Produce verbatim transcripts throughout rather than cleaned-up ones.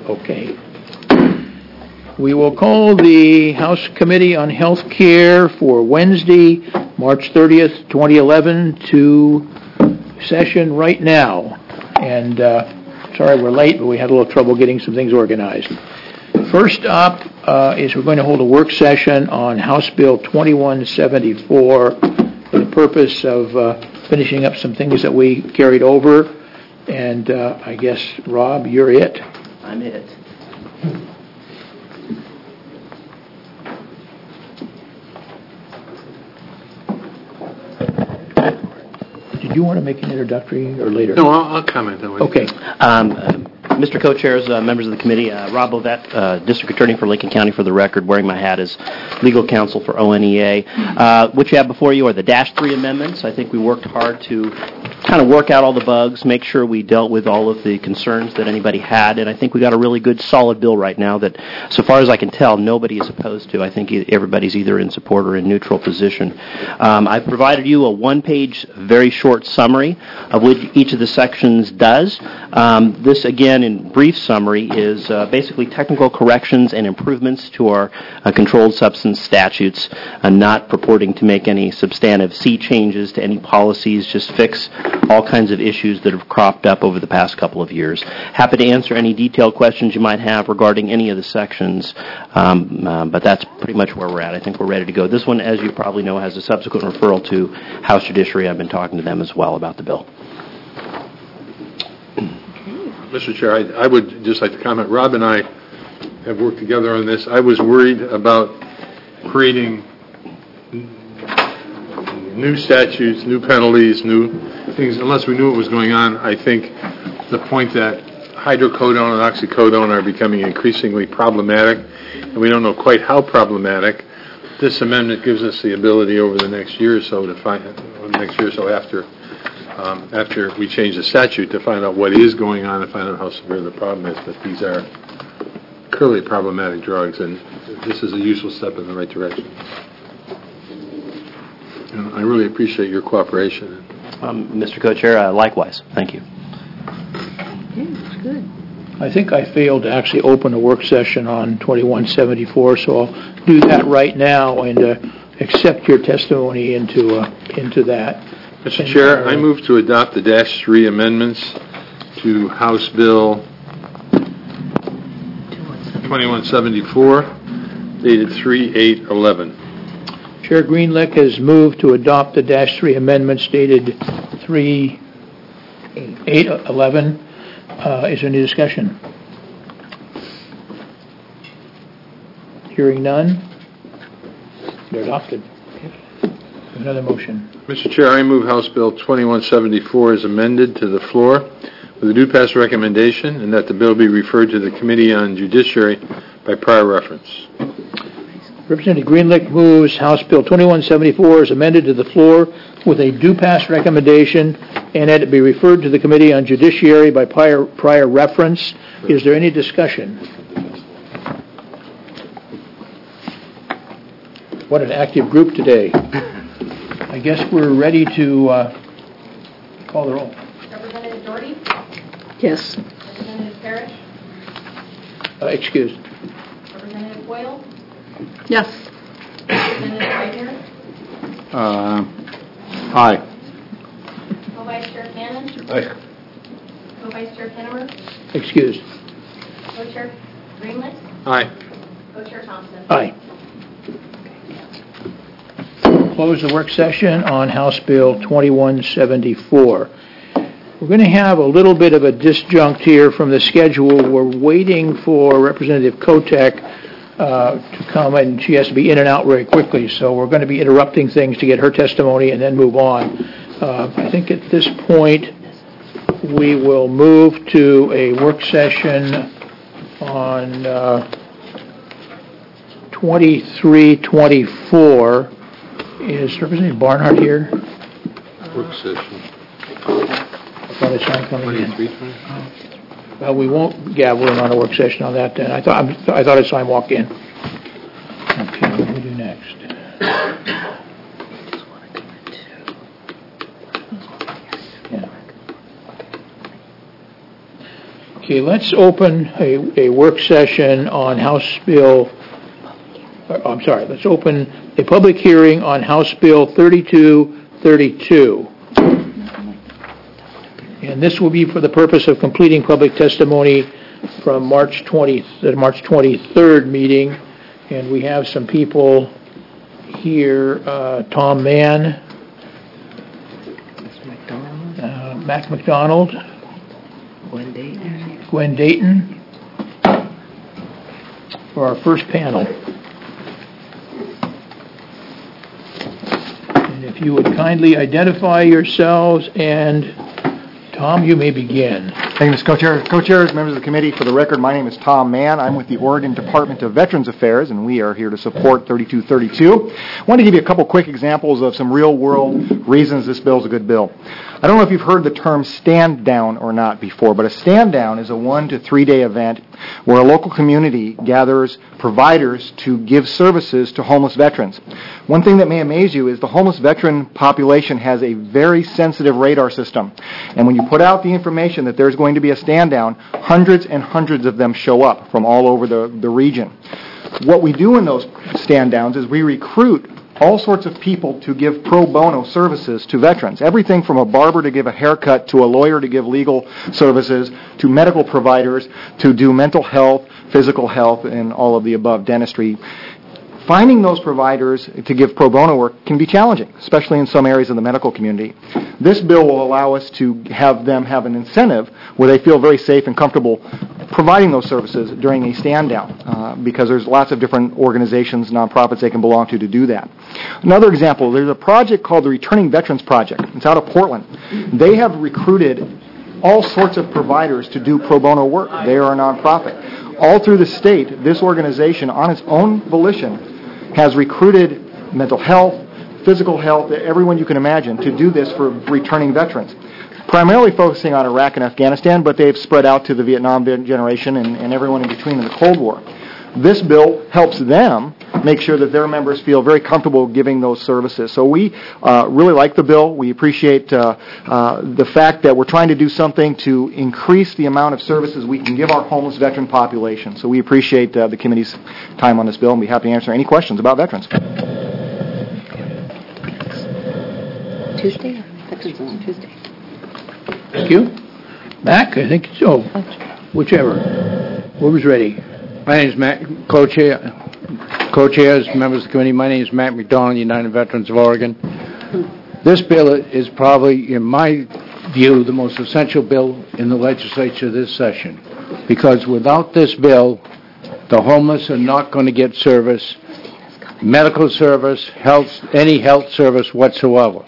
Okay. We will call the House Committee on Health Care for Wednesday, March thirtieth, twenty eleven, to session right now. And uh, sorry we're late, but we had a little trouble getting some things organized. First up uh, is we're going to hold a work session on House Bill twenty-one seventy-four for the purpose of uh, finishing up some things that we carried over. And uh, I guess, Rob, you're it. I'm it. Did you want to make an introductory or later? No, I'll, I'll comment that way. Okay. Um, uh, Mister Co-Chairs, uh, members of the committee, uh, Rob Bovett, uh, District Attorney for Lincoln County, for the record, wearing my hat as legal counsel for O N E A. Uh, what you have before you are the Dash three amendments. I think we worked hard to kind of work out all the bugs, make sure we dealt with all of the concerns that anybody had, and I think we got a really good, solid bill right now that, so far as I can tell, nobody is opposed to. I think everybody's either in support or in neutral position. Um, I've provided you a one-page, very short summary of what each of the sections does. Um, this, again, in brief summary, is uh, basically technical corrections and improvements to our uh, controlled substance statutes, uh, not purporting to make any substantive sea changes to any policies, just fix all kinds of issues that have cropped up over the past couple of years. Happy to answer any detailed questions you might have regarding any of the sections, um, uh, but that's pretty much where we're at. I think we're ready to go. This one, as you probably know, has a subsequent referral to House Judiciary. I've been talking to them as well about the bill. Mister Chair, I, I would just like to comment. Rob and I have worked together on this. I was worried about creating new statutes, new penalties, new things, unless we knew what was going on. I think the point that hydrocodone and oxycodone are becoming increasingly problematic, and we don't know quite how problematic, this amendment gives us the ability over the next year or so to find, next year or so after Um, after we change the statute, to find out what is going on and find out how severe the problem is. But these are clearly problematic drugs, and this is a useful step in the right direction. And I really appreciate your cooperation. Um, Mister Co-Chair, uh, likewise. Thank you. Okay, that's good. I think I failed to actually open a work session on twenty-one seventy-four, so I'll do that right now and uh, accept your testimony into uh, into that. Mister Chair, I move to adopt the Dash three amendments to House Bill twenty-one seventy-four, dated three eight eleven. Chair Greenlick has moved to adopt the Dash three amendments dated three eight eleven. Uh, is there any discussion? Hearing none, they're adopted. Another motion. Mister Chair, I move House Bill twenty-one seventy-four as amended to the floor with a due pass recommendation, and that the bill be referred to the Committee on Judiciary by prior reference. Representative Greenlick moves House Bill twenty-one seventy-four as amended to the floor with a due pass recommendation, and that it be referred to the Committee on Judiciary by prior, prior reference. Is there any discussion? What an active group today. I guess we're ready to uh, call the roll. Representative Doherty? Yes. Representative Parrish? Uh, excused. Representative Boyle? Yes. Representative Wagner? Uh, aye. Co-Vice Chair Cannon? Aye. Co-Vice Chair Kennemer? Excused. Co-Chair Greenlick? Aye. Co-Chair Thompson? Aye. Close the work session on House Bill twenty-one seventy-four. We're going to have a little bit of a disjunct here from the schedule. We're waiting for Representative Kotek uh, to come, and she has to be in and out very quickly, so we're going to be interrupting things to get her testimony and then move on. Uh, I think at this point we will move to a work session on uh, twenty-three twenty-four. Is Representative Barnhart here? Work session. I thought I saw him coming in. twenty-three twenty? Well, we won't gavel him on a work session on that then. I thought I thought I saw him walk in. Okay, what do we do next? Yeah. Okay, let's open a, a work session on House Bill, uh, I'm sorry, let's open a public hearing on House Bill thirty-two thirty-two. And this will be for the purpose of completing public testimony from March twentieth, the March twenty-third meeting. And we have some people here, uh, Tom Mann, uh, Mac McDonald, One day. Gwen Dayton, for our first panel. And if you would kindly identify yourselves, and Tom, you may begin. Thank you, Mister Co-Chair. Co-Chairs, members of the committee, for the record, my name is Tom Mann. I'm with the Oregon Department of Veterans Affairs, and we are here to support thirty-two thirty-two. I want to give you a couple quick examples of some real-world reasons this bill is a good bill. I don't know if you've heard the term stand down or not before, but a stand down is a one to three day event where a local community gathers providers to give services to homeless veterans. One thing that may amaze you is the homeless veteran population has a very sensitive radar system. And when you put out the information that there's going to be a stand down, hundreds and hundreds of them show up from all over the, the region. What we do in those stand downs is we recruit all sorts of people to give pro bono services to veterans. Everything from a barber to give a haircut, to a lawyer to give legal services, to medical providers to do mental health, physical health, and all of the above, dentistry. Finding those providers to give pro bono work can be challenging, especially in some areas of the medical community. This bill will allow us to have them have an incentive where they feel very safe and comfortable providing those services during a stand-down, uh, because there's lots of different organizations, nonprofits they can belong to to do that. Another example, there's a project called the Returning Veterans Project. It's out of Portland. They have recruited all sorts of providers to do pro bono work. They are a nonprofit. All through the state, this organization, on its own volition, has recruited mental health, physical health, everyone you can imagine, to do this for returning veterans. Primarily focusing on Iraq and Afghanistan, but they've spread out to the Vietnam generation and, and everyone in between in the Cold War. This bill helps them make sure that their members feel very comfortable giving those services. So we uh, really like the bill. We appreciate uh, uh, the fact that we're trying to do something to increase the amount of services we can give our homeless veteran population. So we appreciate uh, the committee's time on this bill and be happy to answer any questions about veterans. Tuesday? Veterans on Tuesday. Thank you. Mac, I think, oh, whichever. Whoever's ready. My name is Matt, co-chair, co-chairs, members of the committee. My name is Matt McDonald, United Veterans of Oregon. This bill is probably, in my view, the most essential bill in the legislature this session, because without this bill, the homeless are not going to get service, medical service, health, any health service whatsoever.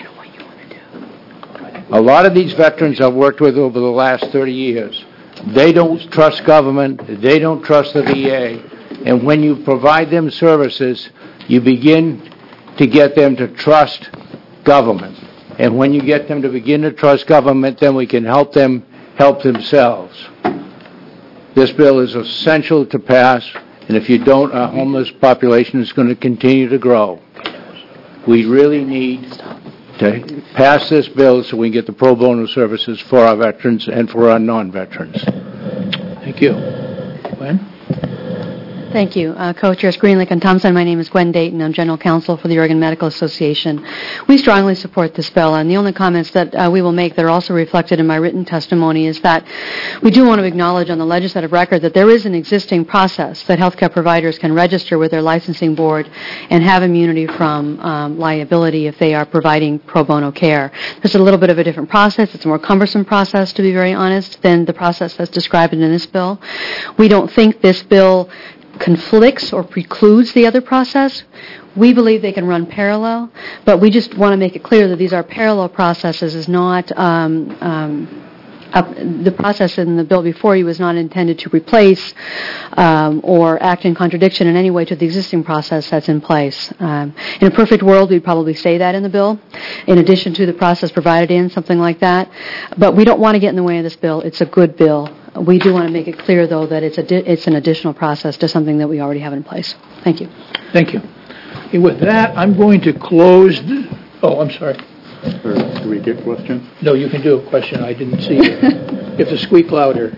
A lot of these veterans I've worked with over the last thirty years, they don't trust government, they don't trust the V A, and when you provide them services, you begin to get them to trust government. And when you get them to begin to trust government, then we can help them help themselves. This bill is essential to pass, and if you don't, our homeless population is going to continue to grow. We really need to pass this bill so we can get the pro bono services for our veterans and for our non-veterans. Thank you. Gwen? Thank you. Uh, Co-Chairs Greenlick and Thompson, my name is Gwen Dayton. I'm General Counsel for the Oregon Medical Association. We strongly support this bill, and the only comments that uh, we will make that are also reflected in my written testimony is that we do want to acknowledge on the legislative record that there is an existing process that healthcare providers can register with their licensing board and have immunity from um, liability if they are providing pro bono care. This is a little bit of a different process. It's a more cumbersome process, to be very honest, than the process that's described in this bill. We don't think this bill conflicts or precludes the other process. We believe they can run parallel, but we just want to make it clear that these are parallel processes, is not um, um, uh, the process in the bill before you is not intended to replace um, or act in contradiction in any way to the existing process that's in place. Um, in a perfect world, we'd probably say that in the bill, in addition to the process provided in, something like that. But we don't want to get in the way of this bill. It's a good bill. We do want to make it clear, though, that it's a di- it's an additional process to something that we already have in place. Thank you. Thank you. Okay, with that, I'm going to close the... Oh, I'm sorry. Or do we get questions? No, you can do a question. I didn't see you. You have to squeak louder.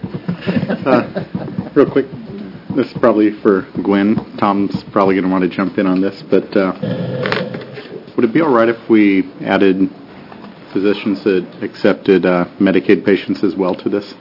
Uh, real quick, this is probably for Gwen. Tom's probably going to want to jump in on this, but uh, would it be all right if we added physicians that accepted uh, Medicaid patients as well to this?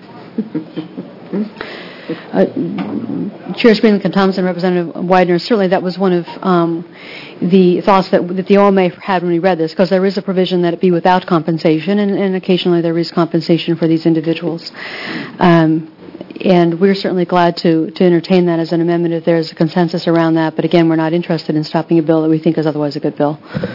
Uh, Chair Greenlee and Thompson, Representative Widener, certainly that was one of um, the thoughts that, that the O M A had when we read this, because there is a provision that it be without compensation, and, and occasionally there is compensation for these individuals. Um, and we're certainly glad to, to entertain that as an amendment if there's a consensus around that. But again, we're not interested in stopping a bill that we think is otherwise a good bill.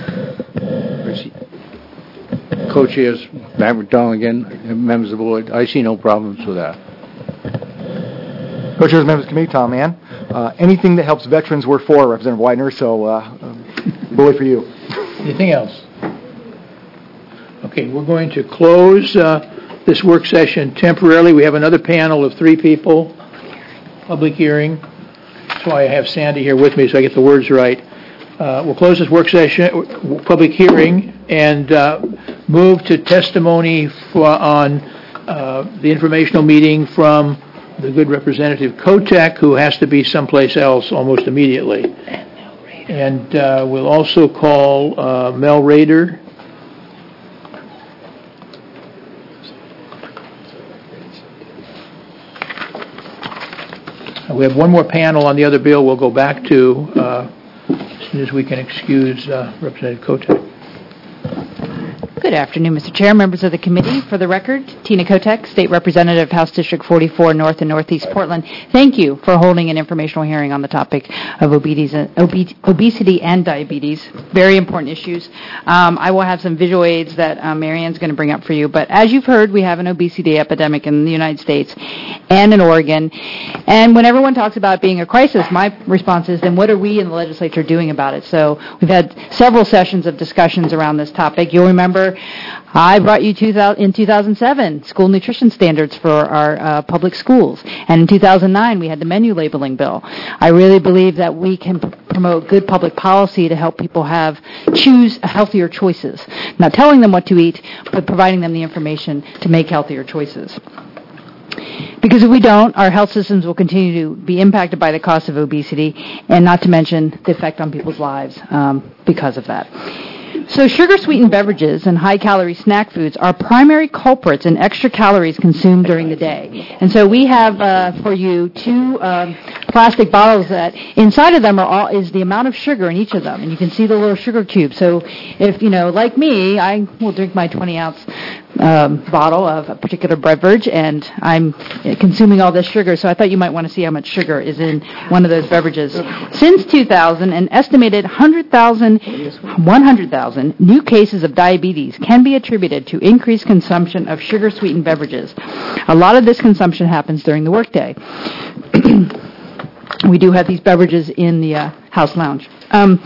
Co-chairs, Matt McDonald again, members of the board, I see no problems with that. Co-chairs, members of the committee, Tom Mann. Uh, anything that helps veterans, we're for, Representative Widener, so uh, bully for you. Anything else? Okay, we're going to close uh, this work session temporarily. We have another panel of three people, public hearing. That's why I have Sandy here with me so I get the words right. Uh, we'll close this work session, public hearing, and uh, move to testimony for, on uh, the informational meeting from the good Representative Kotek, who has to be someplace else almost immediately. And uh, we'll also call uh, Mel Rader. We have one more panel on the other bill we'll go back to uh, as soon as we can excuse uh, Representative Kotek. Good afternoon, Mister Chair, members of the committee. For the record, Tina Kotek, State Representative, House District forty-four, North and Northeast Portland. Thank you for holding an informational hearing on the topic of obesity and diabetes. Very important issues. Um, I will have some visual aids that uh, Marianne's going to bring up for you. But as you've heard, we have an obesity epidemic in the United States and in Oregon. And when everyone talks about being a crisis, my response is, then what are we in the legislature doing about it? So we've had several sessions of discussions around this topic. You'll remember I brought you two thousand, in two thousand seven school nutrition standards for our uh, public schools. And in two thousand nine, we had the menu labeling bill. I really believe that we can p- promote good public policy to help people have choose healthier choices. Not telling them what to eat, but providing them the information to make healthier choices. Because if we don't, our health systems will continue to be impacted by the cost of obesity, and not to mention the effect on people's lives um, because of that. So sugar-sweetened beverages and high-calorie snack foods are primary culprits in extra calories consumed during the day. And so we have uh, for you two um, plastic bottles that inside of them are all is the amount of sugar in each of them, and you can see the little sugar cube. So if, you know, like me, I will drink my twenty-ounce um, bottle of a particular beverage, and I'm consuming all this sugar, so I thought you might want to see how much sugar is in one of those beverages. Since two thousand, an estimated one hundred thousand, one hundred thousand new cases of diabetes can be attributed to increased consumption of sugar-sweetened beverages. A lot of this consumption happens during the workday. We do have these beverages in the uh, House lounge. Um,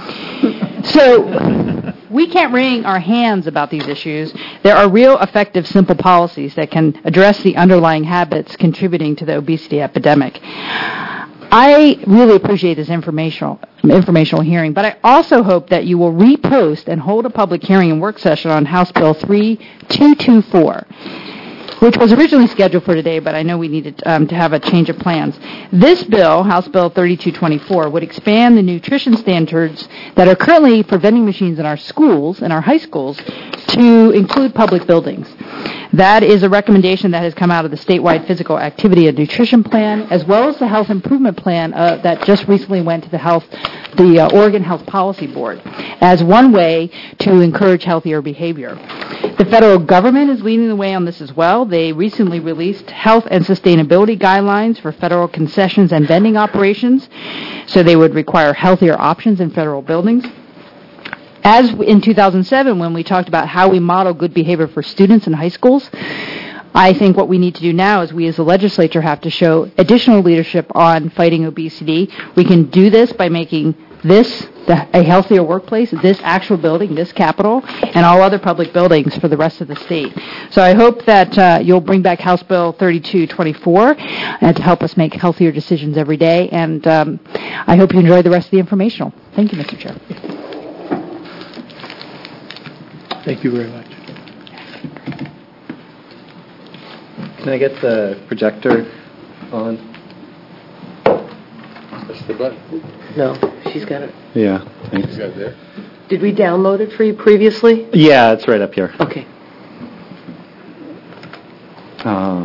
so we can't wring our hands about these issues. There are real, effective, simple policies that can address the underlying habits contributing to the obesity epidemic. I really appreciate this informational informational hearing, but I also hope that you will repost and hold a public hearing and work session on House Bill three two two four, which was originally scheduled for today, but I know we needed um, to have a change of plans. This bill, House Bill thirty-two twenty-four, would expand the nutrition standards that are currently for vending machines in our schools, in our high schools, to include public buildings. That is a recommendation that has come out of the statewide physical activity and nutrition plan, as well as the health improvement plan uh, that just recently went to the health, the uh, Oregon Health Policy Board, as one way to encourage healthier behavior. The federal government is leading the way on this as well. They recently released health and sustainability guidelines for federal concessions and vending operations, so they would require healthier options in federal buildings. As in two thousand seven, when we talked about how we model good behavior for students in high schools, I think what we need to do now is we as the legislature have to show additional leadership on fighting obesity. We can do this by making this the, a healthier workplace, this actual building, this Capitol, and all other public buildings for the rest of the state. So I hope that uh, you'll bring back House Bill thirty-two twenty-four uh, to help us make healthier decisions every day, and um, I hope you enjoy the rest of the informational. Thank you, Mister Chair. Thank you very much. Can I get the projector On. That's the button. No, she's got it. Yeah, thanks. You got it there? Did we download it for you previously? Yeah, it's right up here. Okay. Uh,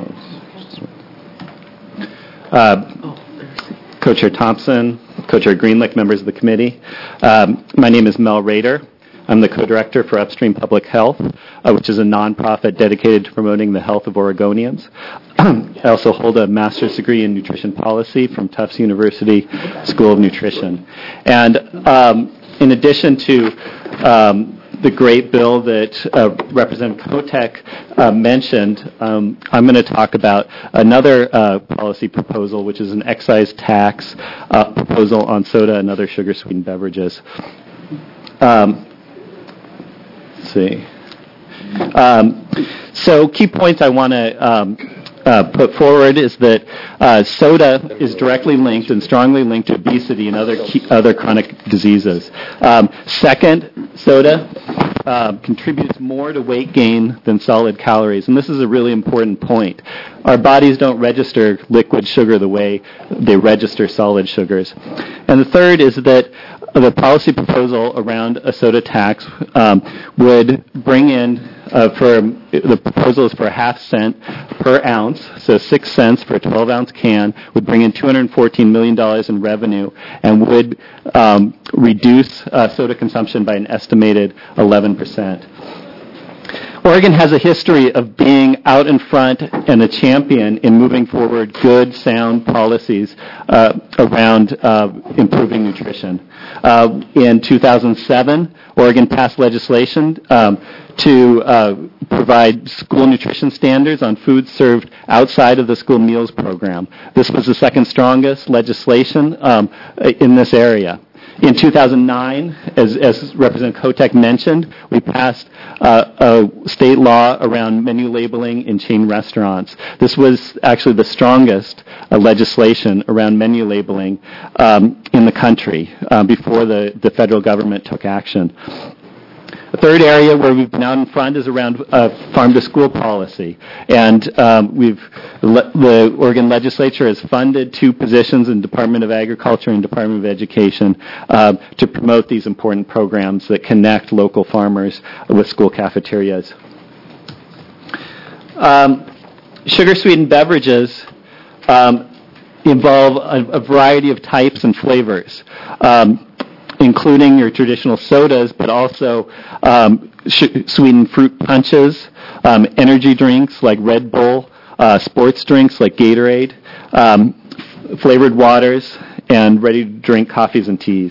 uh, Oh, there's Co-Chair Thompson, Co-Chair Greenlick, members of the committee. Um, my name is Mel Rader. I'm the co-director for Upstream Public Health, uh, which is a nonprofit dedicated to promoting the health of Oregonians. I also hold a master's degree in nutrition policy from Tufts University School of Nutrition. And um, in addition to um, the great bill that uh, Representative Kotek uh, mentioned, um, I'm going to talk about another uh, policy proposal, which is an excise tax uh, proposal on soda and other sugar-sweetened beverages. Um, let's see. Um, so key points I want to um, uh, put forward is that uh, soda is directly linked and strongly linked to obesity and other key, other chronic diseases. Um, second, soda uh, contributes more to weight gain than solid calories, and this is a really important point. Our bodies don't register liquid sugar the way they register solid sugars. And the third is that the policy proposal around a soda tax um, would bring in, uh, for the proposal is for a half cent per ounce, so six cents for a twelve-ounce can, would bring in two hundred fourteen million dollars in revenue and would um, reduce uh, soda consumption by an estimated eleven percent. Oregon has a history of being out in front and a champion in moving forward good, sound policies uh, around uh, improving nutrition. Uh, in two thousand seven, Oregon passed legislation um, to uh, provide school nutrition standards on food served outside of the school meals program. This was the second strongest legislation um, in this area. In two thousand nine, as, as Representative Kotek mentioned, we passed uh, a state law around menu labeling in chain restaurants. This was actually the strongest uh, legislation around menu labeling um, in the country uh, before the, the federal government took action. A third area where we've been out in front is around uh, farm-to-school policy. And um, we've le- the Oregon legislature has funded two positions in Department of Agriculture and Department of Education uh, to promote these important programs that connect local farmers with school cafeterias. Um, sugar-sweetened beverages um, involve a, a variety of types and flavors. Um, including your traditional sodas, but also um, sh- sweetened fruit punches, um, energy drinks like Red Bull, uh, sports drinks like Gatorade, um, f- flavored waters, and ready-to-drink coffees and teas.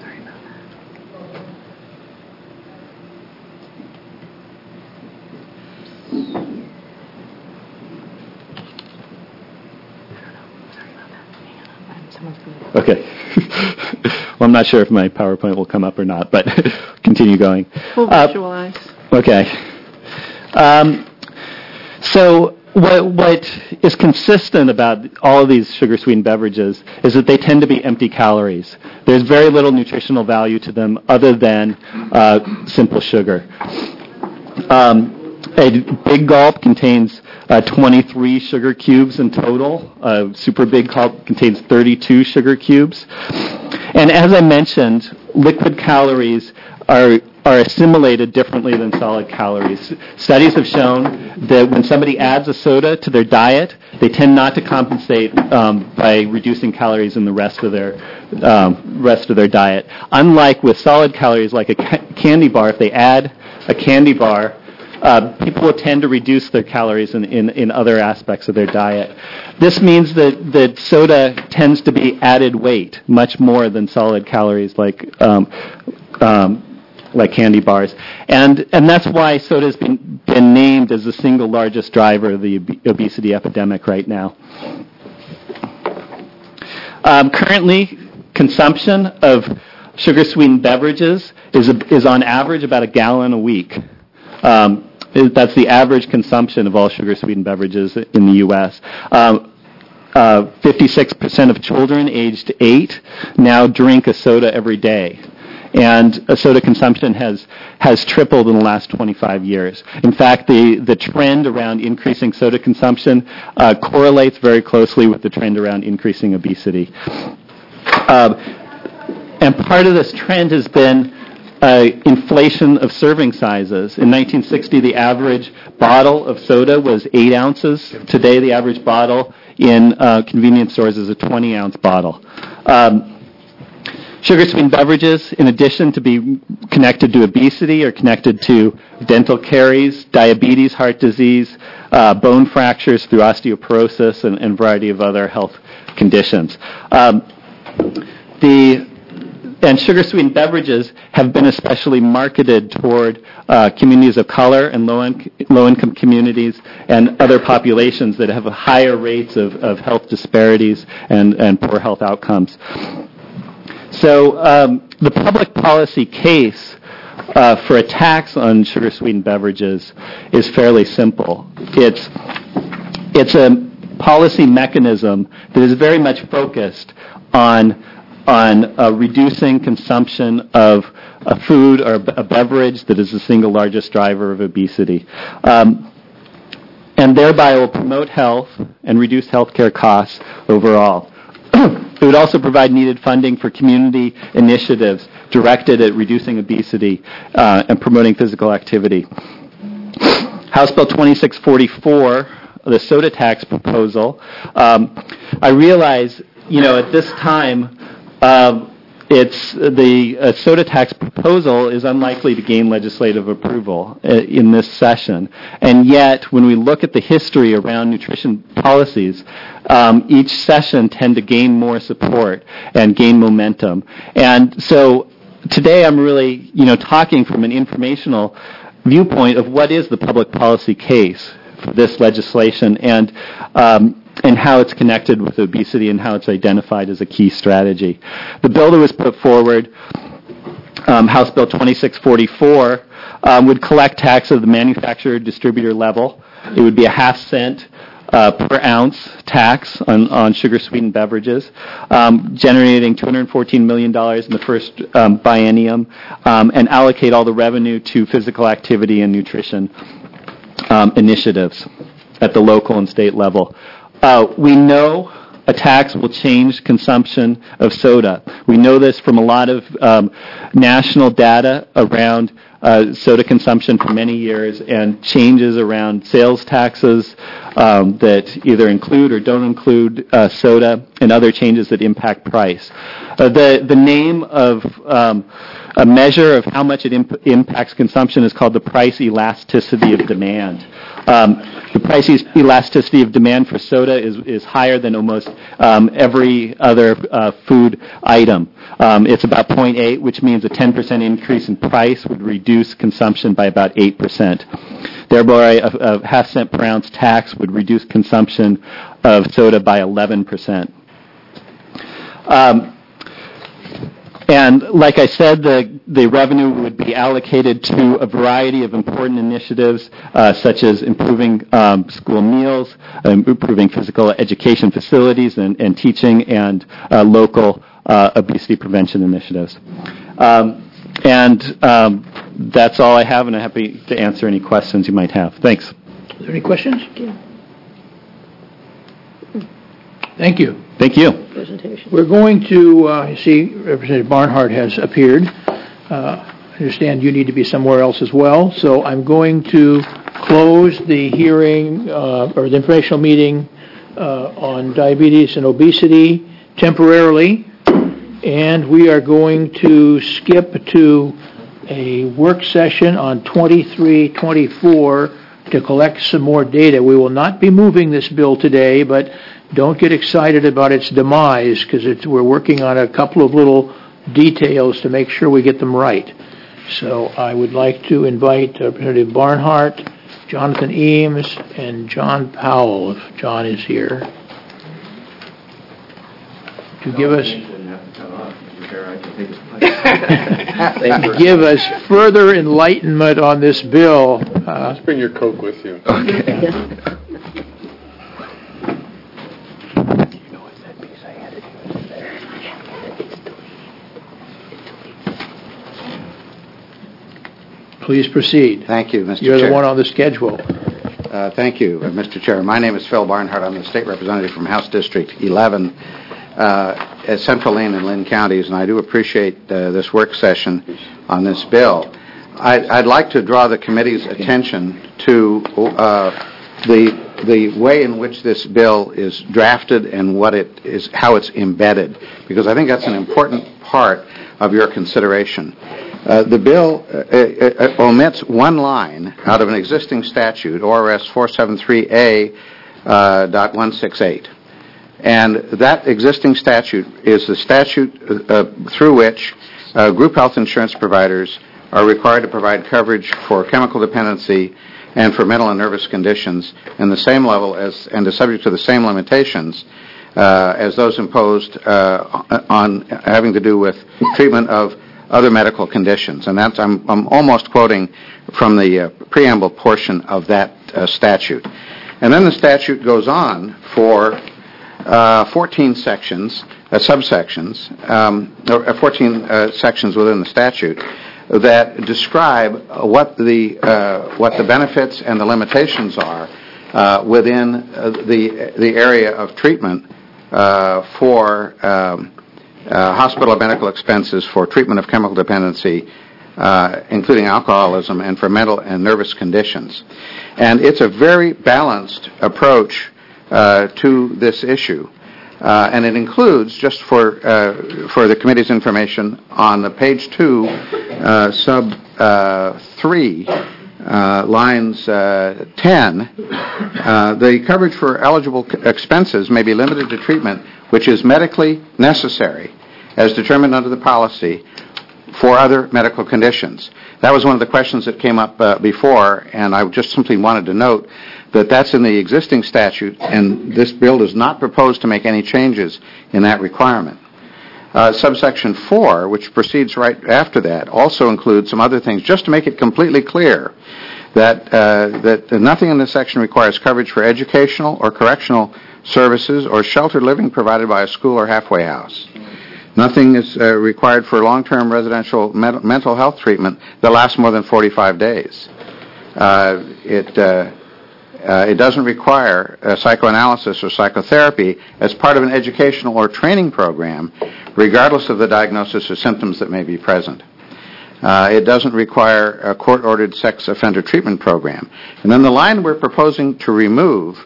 Okay. Well, I'm not sure if my PowerPoint will come up or not, but continue going. We'll Uh, visualize. Okay. Um, so what, what is consistent about all of these sugar-sweetened beverages is that they tend to be empty calories. There's very little nutritional value to them other than uh, simple sugar. Um, a big gulp contains uh, twenty-three sugar cubes in total. A super big gulp contains thirty-two sugar cubes. And as I mentioned, liquid calories are are assimilated differently than solid calories. Studies have shown that when somebody adds a soda to their diet, they tend not to compensate um, by reducing calories in the rest of their um, rest of their diet. Unlike with solid calories, like a ca- candy bar, if they add a candy bar, Uh, people will tend to reduce their calories in, in, in other aspects of their diet. This means that, that soda tends to be added weight, much more than solid calories like um, um, like candy bars. And and that's why soda has been, been named as the single largest driver of the ob- obesity epidemic right now. Um, currently, consumption of sugar-sweetened beverages is, a, is on average about a gallon a week. Um, That's the average consumption of all sugar-sweetened beverages in the U S Um, uh, fifty-six percent of children aged eight now drink a soda every day. and uh, soda consumption has has tripled in the last twenty-five years. In fact, the, the trend around increasing soda consumption uh, correlates very closely with the trend around increasing obesity. Uh, and part of this trend has been uh, inflation of serving sizes. In nineteen sixty, the average bottle of soda was eight ounces. Today, the average bottle in uh, convenience stores is a twenty-ounce bottle. Um, Sugar-sweetened beverages, in addition to be connected to obesity, are connected to dental caries, diabetes, heart disease, uh, bone fractures through osteoporosis, and, and a variety of other health conditions. Um, the and sugar-sweetened beverages have been especially marketed toward uh, communities of color and low-in- low-income communities and other populations that have higher rates of, of health disparities and, and poor health outcomes. So um, the public policy case uh, for a tax on sugar-sweetened beverages is fairly simple. It's it's a policy mechanism that is very much focused on on uh, reducing consumption of a food or a beverage that is the single largest driver of obesity. Um, and thereby will promote health and reduce healthcare costs overall. It would also provide needed funding for community initiatives directed at reducing obesity uh, and promoting physical activity. House Bill twenty-six forty-four, the soda tax proposal, um, I realize, you know, at this time, uh, it's the uh, soda tax proposal is unlikely to gain legislative approval uh, in this session. And yet, when we look at the history around nutrition policies, um, each session tend to gain more support and gain momentum. And so today I'm really, you know, talking from an informational viewpoint of what is the public policy case for this legislation and um, and how it's connected with obesity and how it's identified as a key strategy. The bill that was put forward, um, House Bill twenty-six forty-four, um, would collect tax at the manufacturer-distributor level. It would be a half cent uh, per ounce tax on, on sugar-sweetened beverages, um, generating two hundred fourteen million dollars in the first um, biennium, um, and allocate all the revenue to physical activity and nutrition um, initiatives at the local and state level. Uh, we know a tax will change consumption of soda. We know this from a lot of um, national data around uh, soda consumption for many years and changes around sales taxes um, that either include or don't include uh, soda and other changes that impact price. Uh, the, the name of um, a measure of how much it imp- impacts consumption is called the price elasticity of demand. Um, the price elasticity of demand for soda is, is higher than almost um, every other uh, food item. Um, it's about zero point eight, which means a ten percent increase in price would reduce consumption by about eight percent. Thereby, a, a half cent per ounce tax would reduce consumption of soda by eleven percent. Um, And like I said, the, the revenue would be allocated to a variety of important initiatives, uh, such as improving um, school meals, um, improving physical education facilities, and, and teaching, and uh, local uh, obesity prevention initiatives. Um, and um, that's all I have, and I'm happy to answer any questions you might have. Thanks. Are there any questions? Thank you. Thank you. Presentation. We're going to, uh, you see, Representative Barnhart has appeared. Uh, I understand you need to be somewhere else as well, so I'm going to close the hearing, uh, or the informational meeting uh, on diabetes and obesity temporarily, and we are going to skip to a work session on twenty-three twenty-four to collect some more data. We will not be moving this bill today, but don't get excited about its demise, because we're working on a couple of little details to make sure we get them right. So I would like to invite Representative Barnhart, Jonathan Eames, and John Powell, if John is here, to give us to give us further enlightenment on this bill. Uh, Just bring your Coke with you. Okay. Please proceed. Thank you, Mister You're Chair. the one on the schedule. Uh, thank you, uh, Mister Chair. My name is Phil Barnhart. I'm the state representative from House District eleven uh, at Central Lane and Lynn counties, and I do appreciate uh, this work session on this bill. I, I'd like to draw the committee's attention to uh, the the way in which this bill is drafted and what it is, how it's embedded, because I think that's an important part of your consideration. Uh, the bill uh, uh, uh, omits one line out of an existing statute, O R S four seventy-three A uh, dot one sixty-eight. And that existing statute is the statute uh, through which uh, group health insurance providers are required to provide coverage for chemical dependency and for mental and nervous conditions in the same level as and is subject to the same limitations uh, as those imposed uh, on having to do with treatment of other medical conditions. And that's, I'm, I'm almost quoting from the uh, preamble portion of that uh, statute. And then the statute goes on for uh, fourteen sections, uh, subsections, um, or fourteen uh, sections within the statute that describe what the uh, what the benefits and the limitations are uh, within uh, the the area of treatment uh, for um, uh, hospital medical expenses for treatment of chemical dependency, uh, including alcoholism, and for mental and nervous conditions. And it's a very balanced approach uh, to this issue. Uh, and it includes, just for uh, for the committee's information, on the page two, uh, sub uh, three, uh, lines uh, ten, uh, the coverage for eligible c- expenses may be limited to treatment which is medically necessary, as determined under the policy, for other medical conditions. That was one of the questions that came up uh, before, and I just simply wanted to note that that's in the existing statute, and this bill does not propose to make any changes in that requirement. Uh, subsection four, which proceeds right after that, also includes some other things, just to make it completely clear that uh, that nothing in this section requires coverage for educational or correctional services or sheltered living provided by a school or halfway house. Nothing is uh, required for long-term residential med- mental health treatment that lasts more than forty-five days. Uh, it uh, uh, it doesn't require uh, psychoanalysis or psychotherapy as part of an educational or training program, regardless of the diagnosis or symptoms that may be present. Uh, it doesn't require a court-ordered sex offender treatment program. And then the line we're proposing to remove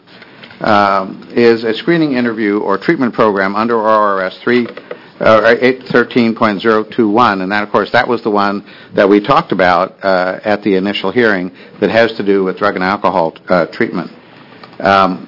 um, is a screening interview or treatment program under O R S three. Uh, eight thirteen point oh two one, and that, of course, that was the one that we talked about uh, at the initial hearing that has to do with drug and alcohol uh, treatment. Um,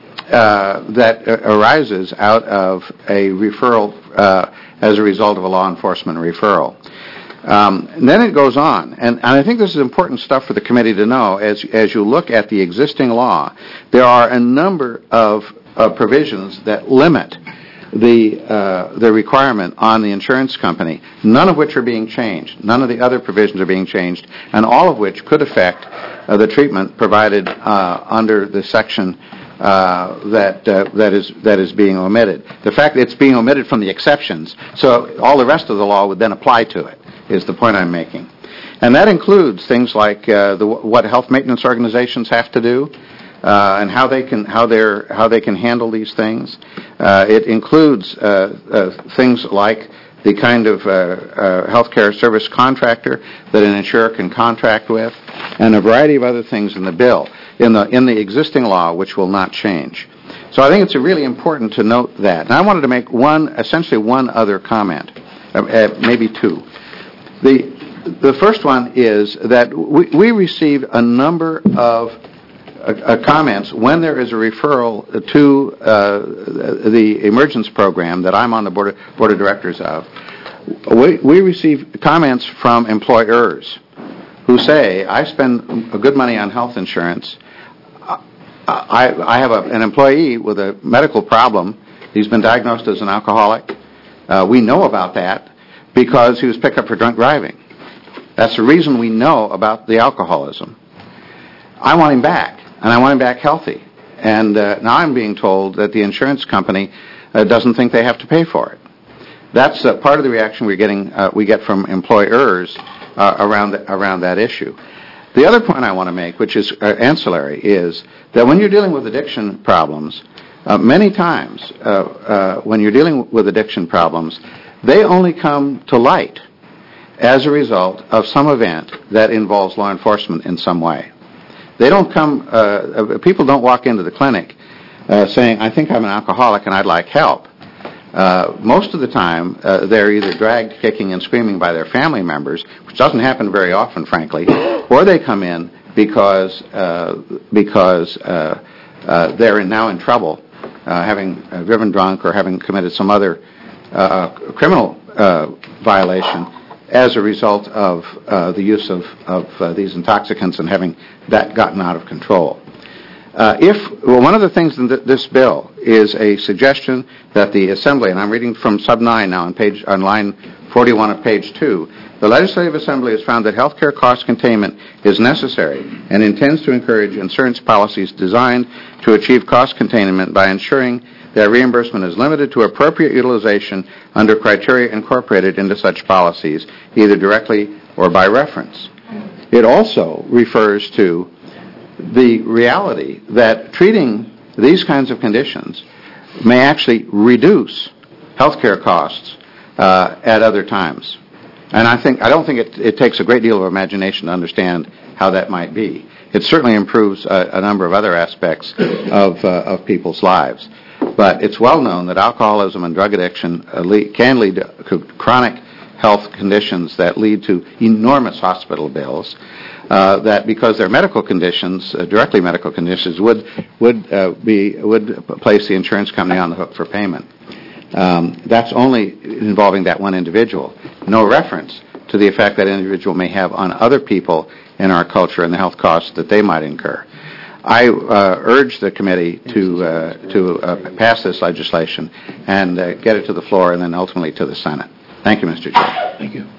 uh, that uh, arises out of a referral uh, as a result of a law enforcement referral. Um, and then it goes on, and, and I think this is important stuff for the committee to know. As as you look at the existing law, there are a number of uh, provisions that limit the uh, the requirement on the insurance company, none of which are being changed. None of the other provisions are being changed, and all of which could affect uh, the treatment provided uh, under the section uh, that uh, that is that is being omitted. The fact that it's being omitted from the exceptions, so all the rest of the law would then apply to it, is the point I'm making. And that includes things like uh, the, what health maintenance organizations have to do, Uh, and how they can how they how they can handle these things. Uh, it includes uh, uh, things like the kind of uh, uh, healthcare service contractor that an insurer can contract with, and a variety of other things in the bill in the in the existing law, which will not change. So I think it's really important to note that. And I wanted to make one essentially one other comment, uh, uh, maybe two. The the first one is that we, we received a number of Uh, uh, comments when there is a referral to uh, the emergence program that I'm on the board of, board of directors of. We, we receive comments from employers who say, I spend good money on health insurance. I, I have a, an employee with a medical problem. He's been diagnosed as an alcoholic. Uh, we know about that because he was picked up for drunk driving. That's the reason we know about the alcoholism. I want him back. And I want him back healthy. And uh, now I'm being told that the insurance company uh, doesn't think they have to pay for it. That's uh, part of the reaction we're getting, uh, we get from employers uh, around the, around that issue. The other point I want to make, which is uh, ancillary, is that when you're dealing with addiction problems, uh, many times uh, uh, when you're dealing with addiction problems, they only come to light as a result of some event that involves law enforcement in some way. They don't come, uh, people don't walk into the clinic uh, saying, I think I'm an alcoholic and I'd like help. Uh, most of the time, uh, they're either dragged kicking and screaming by their family members, which doesn't happen very often, frankly, or they come in because uh, because uh, uh, they're in, now in trouble, uh, having uh, driven drunk or having committed some other uh, criminal uh, violation as a result of uh, the use of, of uh, these intoxicants and having that gotten out of control. Uh, if well, one of the things in th- this bill is a suggestion that the Assembly, and I'm reading from sub nine now on page on line forty-one of page two, the Legislative Assembly has found that health care cost containment is necessary and intends to encourage insurance policies designed to achieve cost containment by ensuring that reimbursement is limited to appropriate utilization under criteria incorporated into such policies, either directly or by reference. It also refers to the reality that treating these kinds of conditions may actually reduce healthcare costs uh, at other times. And I think I don't think it, it takes a great deal of imagination to understand how that might be. It certainly improves a, a number of other aspects of uh, of people's lives. But it's well known that alcoholism and drug addiction uh, lead, can lead to chronic health conditions that lead to enormous hospital bills. Uh, that because they're medical conditions, uh, directly medical conditions, would would uh, be would place the insurance company on the hook for payment. Um, that's only involving that one individual. No reference to the effect that individual may have on other people in our culture and the health costs that they might incur. I uh, urge the committee to uh, to uh, pass this legislation and uh, get it to the floor and then ultimately to the Senate. Thank you, Mister Chair. Thank you.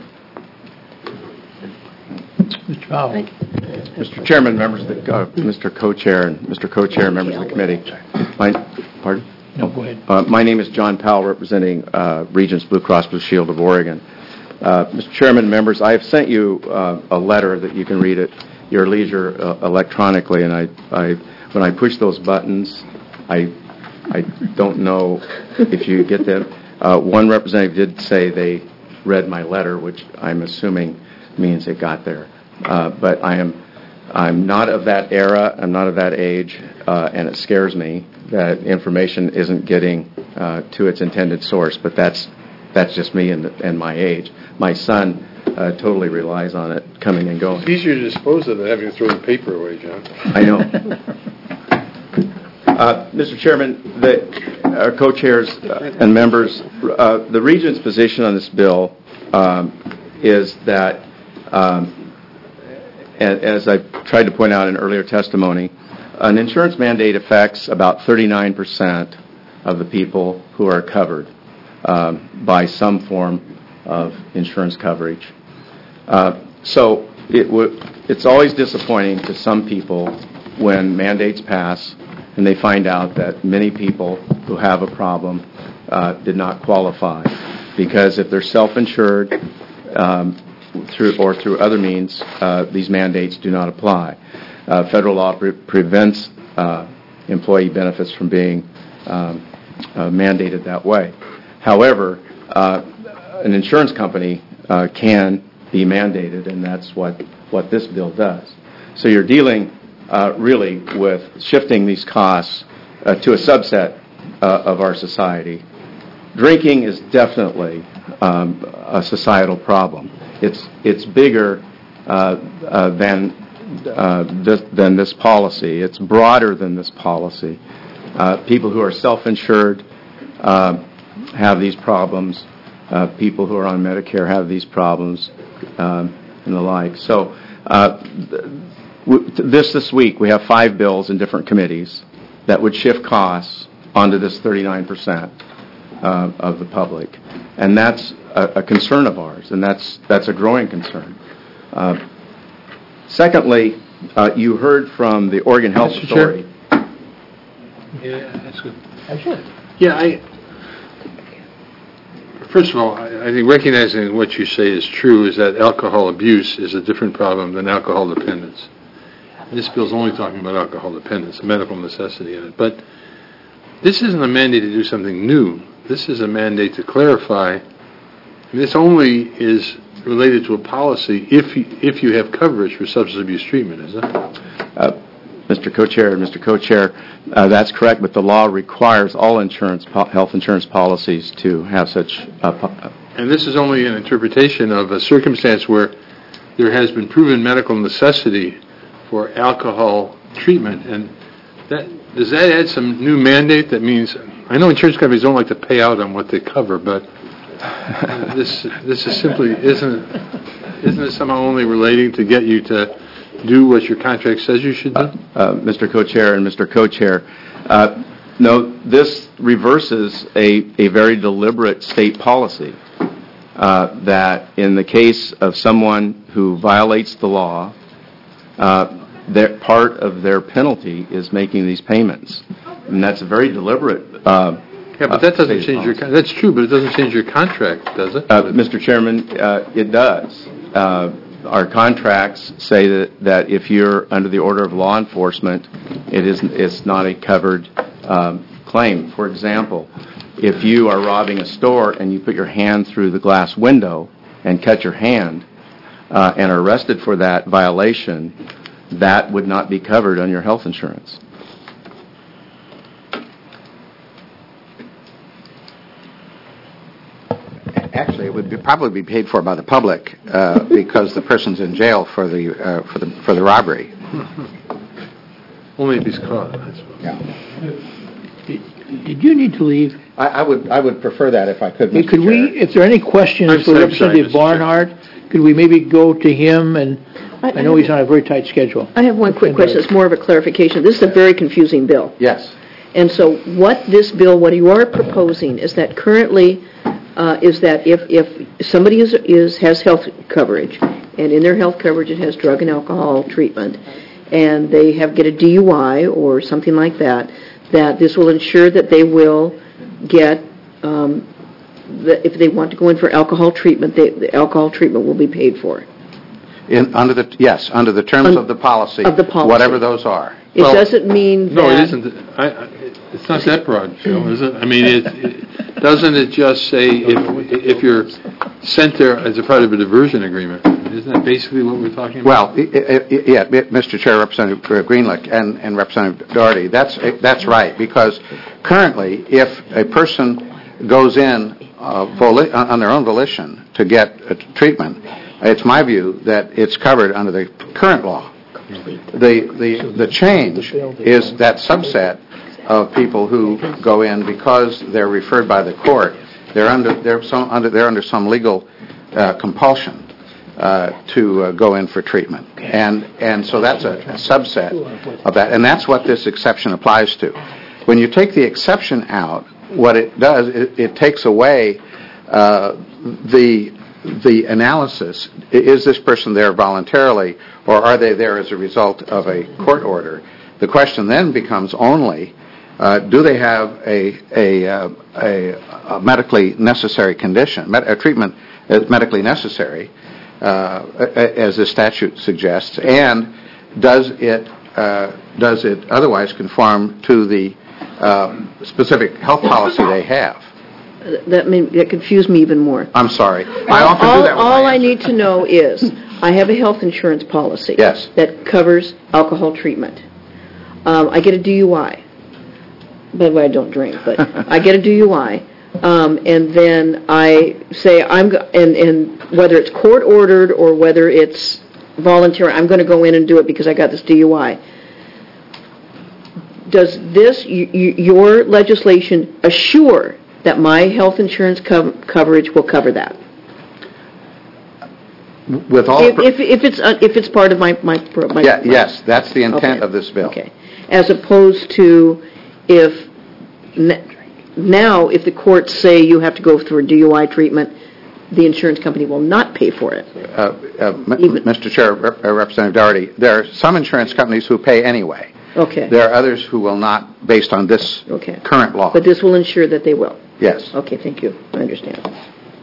Mister Powell. Mister Chairman, members of the, uh, Mister Co-Chair, and Mister Co-Chair, members of the committee. My, pardon? No, go ahead. Uh, my name is John Powell, representing uh, Regents Blue Cross Blue Shield of Oregon. Uh, Mister Chairman, members, I have sent you uh, a letter that you can read at your leisure uh, electronically, and I, I, when I push those buttons, I, I don't know if you get them. Uh, one representative did say they read my letter, which I'm assuming means it got there. Uh, but I am, I'm not of that era. I'm not of that age, uh, and it scares me that information isn't getting uh, to its intended source. But that's that's just me and, and my age. My son uh, totally relies on it coming and going. It's easier to dispose of than having to throw the paper away, John. I know. uh, Mister Chairman, the our co-chairs uh, and members, uh, the Regent's position on this bill um, is that. Um, As I tried to point out in earlier testimony, an insurance mandate affects about thirty-nine percent of the people who are covered um, by some form of insurance coverage. Uh, so it w- it's always disappointing to some people when mandates pass and they find out that many people who have a problem uh, did not qualify. Because if they're self-insured, um, through or through other means, uh, these mandates do not apply. Uh, federal law pre- prevents uh, employee benefits from being um, uh, mandated that way. However, uh, an insurance company uh, can be mandated, and that's what, what this bill does. So you're dealing uh, really with shifting these costs uh, to a subset uh, of our society. Drinking is definitely um, a societal problem. It's it's bigger uh, uh, than uh, this, than this policy. It's broader than this policy. Uh, people who are self-insured uh, have these problems. Uh, people who are on Medicare have these problems, um, and the like. So uh, th- this this week we have five bills in different committees that would shift costs onto this thirty-nine percent. Uh, of the public, and that's a, a concern of ours, and that's that's a growing concern. Uh, secondly, uh, you heard from the Oregon Health Mister Authority. Yeah, that's good. Absolutely. Yeah, I. First of all, I I think recognizing what you say is true is that alcohol abuse is a different problem than alcohol dependence. This bill's only talking about alcohol dependence, medical necessity in it. But this isn't a mandate to do something new. This is a mandate to clarify. And this only is related to a policy if you, if you have coverage for substance abuse treatment, isn't it? Uh, Mister Co-Chair and Mister Co-Chair, uh, that's correct, but the law requires all insurance, po- health insurance policies to have such. Uh, po- And this is only an interpretation of a circumstance where there has been proven medical necessity for alcohol treatment. And that does that add some new mandate that means, I know insurance companies don't like to pay out on what they cover, but this this is simply, isn't isn't it somehow only relating to get you to do what your contract says you should do? Uh, uh, Mister Co-Chair and Mister Co-Chair, uh, no, this reverses a, a very deliberate state policy uh, that in the case of someone who violates the law, uh, their, part of their penalty is making these payments. And that's a very deliberate uh, Yeah, but that doesn't uh, change your, con- that's true, but it doesn't change your contract, does it? Uh, Mister Chairman, uh, it does. Uh, our contracts say that, that if you're under the order of law enforcement, it is it's not a covered um, claim. For example, if you are robbing a store and you put your hand through the glass window and cut your hand uh, and are arrested for that violation, that would not be covered on your health insurance. Actually, it would be, probably be paid for by the public uh, because the person's in jail for the uh, for the for the robbery. Only if he's caught. Yeah. Did, did you need to leave? I, I would I would prefer that if I could. Hey, Mister could we, Chair. if there are any questions I'm for sorry, Representative Mister Chair. Barnhart, could we maybe go to him? And I- I know he's on a very tight schedule. I have one quick question. It's more of a clarification. This is a very confusing bill. Yes. And so what this bill, what you are proposing is that currently, uh, is that if, if somebody is, is, has health coverage, and in their health coverage it has drug and alcohol treatment, and they have get a D U I or something like that, that this will ensure that they will get, um, the, if they want to go in for alcohol treatment, they, the alcohol treatment will be paid for. In, under the yes, under the terms Un- of the policy, of the policy. whatever those are. It Well, doesn't mean that... No, it isn't. I, I, it's not that broad, Phil, is it? I mean, it, it, doesn't it just say if if you're sent there as a part of a diversion agreement? Isn't that basically what we're talking about? Well, i- i- i- yeah, Mister Chair, Representative Greenlick, and, and Representative Doherty, that's that's right, because currently, if a person goes in uh, voli- on their own volition to get a treatment, it's my view that it's covered under the current law. The the the change is that subset of people who go in because they're referred by the court. They're under they're some under they're under some legal uh, compulsion uh, to uh, go in for treatment, and and so that's a, a subset of that, and that's what this exception applies to. When you take the exception out, what it does it, it takes away uh, the the analysis. Is this person there voluntarily, or are they there as a result of a court order? The question then becomes only, uh, do they have a a, uh, a, a medically necessary condition, med- a treatment as medically necessary, uh, as the statute suggests, and does it uh, does it otherwise conform to the uh, specific health policy they have? That, may, that confused me even more. I'm sorry. All, I often all, do that with all my I answers. need to know is I have a health insurance policy Yes. that covers alcohol treatment. Um, I get a D U I. By the way, I don't drink, but I get a D U I. Um, and then I say, I'm go- and, and whether it's court ordered or whether it's voluntary, I'm going to go in and do it because I got this D U I. Does this, y- y- your legislation, assure that my health insurance co- coverage will cover that? With all If, pr- if, if it's uh, if it's part of my my, pro- my Yeah, yes, that's the intent Okay. of this bill. Okay, as opposed to if n- now if the courts say you have to go through a D U I treatment, the insurance company will not pay for it. Uh, uh, M- Even- Mister Chair, Rep- uh, Representative Doherty, there are some insurance companies who pay anyway. Okay. There are others who will not, based on this Okay. current law. But this will ensure that they will. Yes. Okay, thank you. I understand.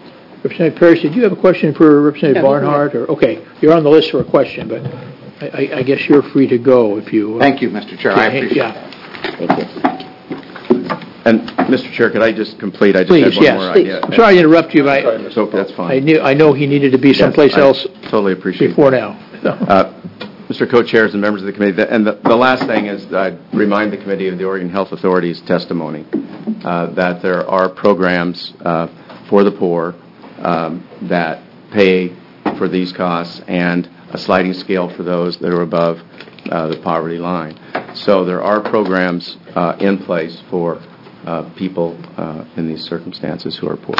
Representative Parrish, did you have a question for Representative No, Barnhart? Or okay, you're on the list for a question, but I, I, I guess you're free to go if you. Uh, Thank you, Mister Chair. I okay, appreciate yeah. it. Thank you. And, Mister Chair, could I just complete? I just Please, had one yes. more Please. idea. I'm sorry to interrupt you, but I, So that's fine. I knew I know he needed to be someplace Yes, I else Totally appreciate before that. now. Uh, Mister Co-Chairs and members of the committee, the- and the, the last thing is I'd remind the committee of the Oregon Health Authority's testimony uh, that there are programs uh, for the poor um, that pay for these costs and a sliding scale for those that are above uh, the poverty line. So there are programs uh, in place for uh, people uh, in these circumstances who are poor.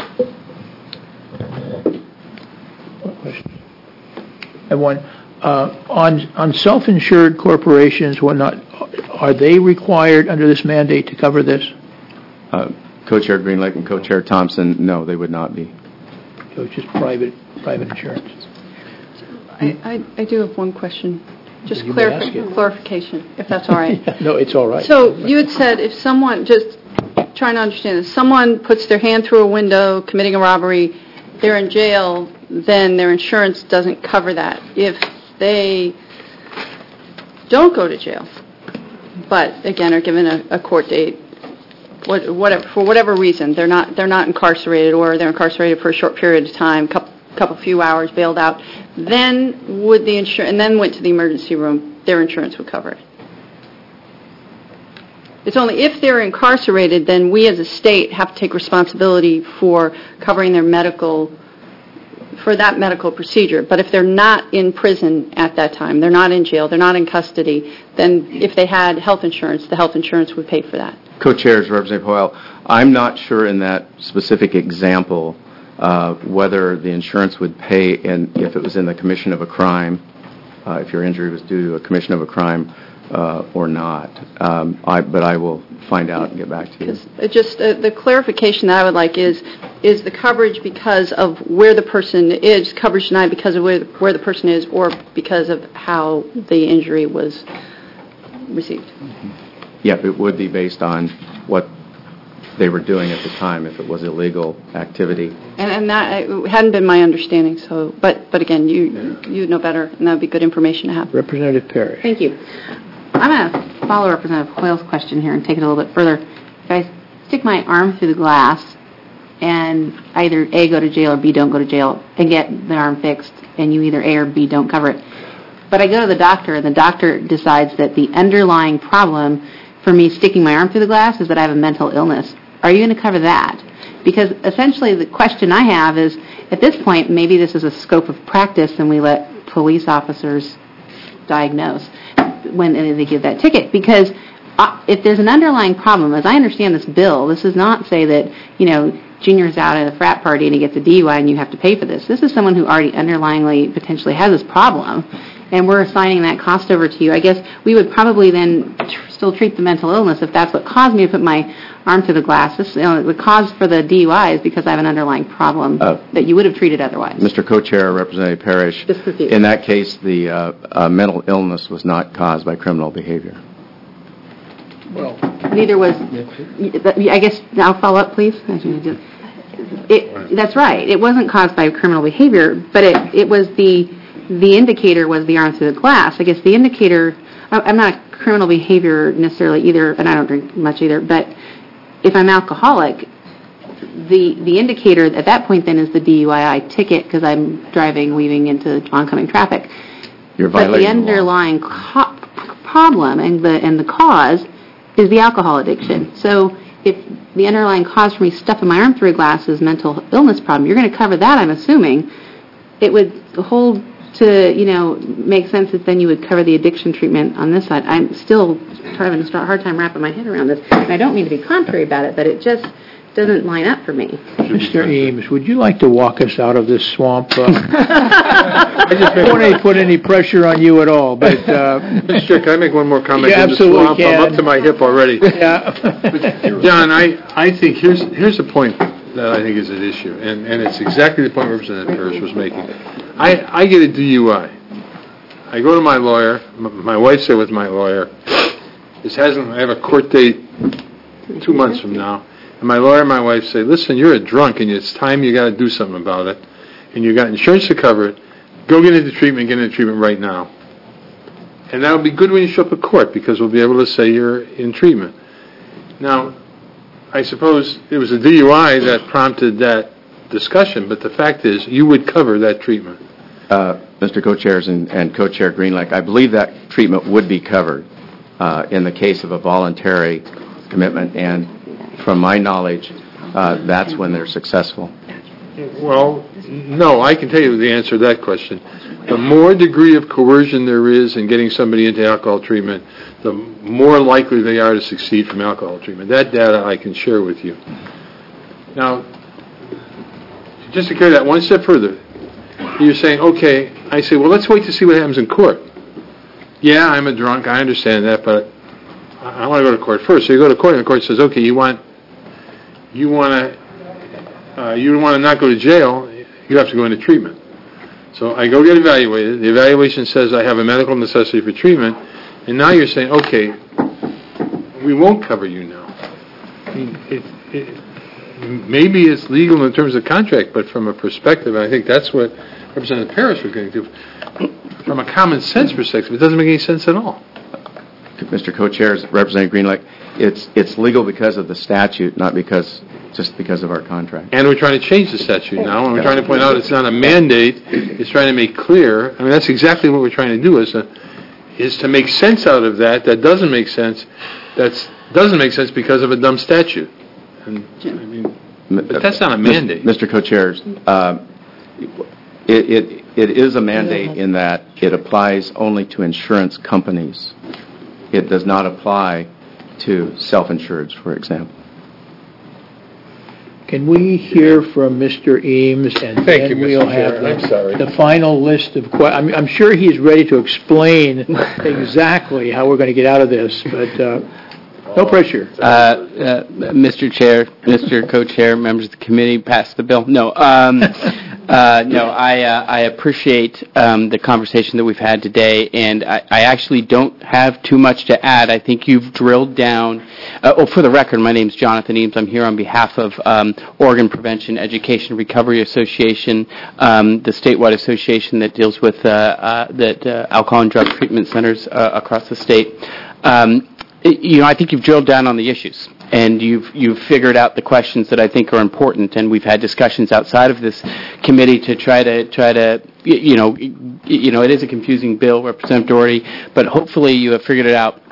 And one, uh, on on self-insured corporations, whatnot, are they required under this mandate to cover this? Uh, Co-Chair Greenlake and Co-Chair Thompson, no, they would not be. So it's just private private insurance. I, I, I do have one question. Just You may ask clarif- it. clarification, if that's all right. No, it's all right. So you had said if someone, just trying to understand this, someone puts their hand through a window committing a robbery, they're in jail, then their insurance doesn't cover that. If they don't go to jail, but again are given a, a court date, what, whatever, for whatever reason, they're not they're not incarcerated, or they're incarcerated for a short period of time, couple couple few hours, bailed out, then would the insur- and then went to the emergency room, their insurance would cover it. It's only if they're incarcerated, then we as a state have to take responsibility for covering their medical, for that medical procedure. But if they're not in prison at that time, they're not in jail, they're not in custody, then if they had health insurance, the health insurance would pay for that. Co-Chairs, Representative Hoyle, I'm not sure in that specific example uh, whether the insurance would pay in, if it was in the commission of a crime, uh, if your injury was due to a commission of a crime uh, or not. Um, I, but I will find out and get back to you. It just uh, the clarification that I would like is is the coverage because of where the person is, coverage denied because of where, where the person is, or because of how the injury was received? Yep, it would be based on what they were doing at the time, if it was illegal activity. And, and that uh, hadn't been my understanding. So, but but again, you you know better, and that would be good information to have. Representative Parrish. Thank you. I'm going to follow Representative Hoyle's question here and take it a little bit further. If I stick my arm through the glass and either A, go to jail, or B, don't go to jail, and get the arm fixed, and you either A or B don't cover it, but I go to the doctor, and the doctor decides that the underlying problem for me sticking my arm through the glass is that I have a mental illness, are you going to cover that? Because essentially the question I have is, at this point, maybe this is a scope of practice and we let police officers diagnose when they give that ticket. Because uh, if there's an underlying problem, as I understand this bill, this does not say that, you know, Junior's out at a frat party and he gets a D U I and you have to pay for this. This is someone who already underlyingly potentially has this problem, and we're assigning that cost over to you. I guess we would probably then tr- still treat the mental illness if that's what caused me to put my arm through the glass. This, you know, the cause for the D U I is because I have an underlying problem Uh, that you would have treated otherwise. Mister Co-Chair, Representative Parrish, Just proceed. in that case, the uh, uh, mental illness was not caused by criminal behavior. Well, Neither was, I guess, I'll follow up, please. It, that's right. It wasn't caused by criminal behavior, but it, it was the, the indicator was the arm through the glass. I guess the indicator, I- I'm not a criminal behavior necessarily either, and I don't drink much either, but if I'm alcoholic, the the indicator at that point then is the D U I ticket because I'm driving, weaving into oncoming traffic. You're But the violating the law. underlying co- problem and the and the cause is the alcohol addiction. So if the underlying cause for me stuffing my arm through a glass is mental illness problem, you're going to cover that, I'm assuming. It would hold to, you know, make sense that then you would cover the addiction treatment on this side. I'm still having a hard time wrapping my head around this. And I don't mean to be contrary about it, but it just doesn't line up for me. Mister Eames, would you like to walk us out of this swamp? Uh, I just don't want to put any pressure on you at all, but... Uh, Mister Chair, can I make one more comment? You in the absolutely swamp? can. I'm up to my hip already. Yeah. John, I, I think here's here's the point that I think is at issue, and, and it's exactly the point Representative Parrish was making. I, I get a D U I. I go to my lawyer. M- my wife's there with my lawyer. This hasn't. I have a court date two months from now. and my lawyer and my wife say, listen, you're a drunk and it's time you got to do something about it, and you got insurance to cover it, go get into treatment, get into treatment right now. And that'll be good when you show up at court because we'll be able to say you're in treatment. Now, I suppose it was a D U I that prompted that discussion, but the fact is you would cover that treatment. Uh, Mister Co-Chairs and, and Co-Chair Greenlake, I believe that treatment would be covered uh, in the case of a voluntary commitment, and from my knowledge, uh, that's when they're successful. Well, no, I can tell you the answer to that question. The more degree of coercion there is in getting somebody into alcohol treatment, the more likely they are to succeed from alcohol treatment. That data I can share with you. Now, just to carry that one step further, you're saying, okay, I say, well, let's wait to see what happens in court. Yeah, I'm a drunk, I understand that, but I, I want to go to court first. So you go to court, and the court says, okay, you want, you want to, uh, you want to not go to jail, you have to go into treatment. So I go get evaluated. The evaluation says I have a medical necessity for treatment, and now you're saying, okay, we won't cover you now. I mean, it, it, maybe it's legal in terms of contract, but from a perspective, and I think that's what Representative Parrish was getting to, from a common sense perspective, it doesn't make any sense at all. Mister Co-Chairs, Representative Greenlake, it's it's legal because of the statute, not because just because of our contract. And we're trying to change the statute now, and we're trying to point out it's not a mandate. It's trying to make clear. I mean, that's exactly what we're trying to do, is to, is to make sense out of that. That doesn't make sense. That doesn't make sense because of a dumb statute. And, I mean, but that's not a mandate. Mister Co-Chairs, uh, it, it it is a mandate in that it applies only to insurance companies. It does not apply to self-insureds, for example. Can we hear from Mister Eames, and Thank then you, Mister we'll have Chair. I'm sorry. the final list of questions. I'm, I'm sure he's ready to explain exactly how we're going to get out of this, but uh, no pressure. Uh, uh, Mister Chair, Mister Co-Chair, members of the committee, pass the bill. No, um, uh, no. I uh, I appreciate um, the conversation that we've had today, and I, I actually don't have too much to add. I think you've drilled down. Uh, oh, for the record, my name is Jonathan Eames. I'm here on behalf of um, Oregon Prevention Education Recovery Association, um, the statewide association that deals with uh, uh, that uh, alcohol and drug treatment centers uh, across the state. Um, You know, I think you've drilled down on the issues, and you've you've figured out the questions that I think are important. And we've had discussions outside of this committee to try to try to you know you know it is a confusing bill, Representative Doherty, but hopefully you have figured it out.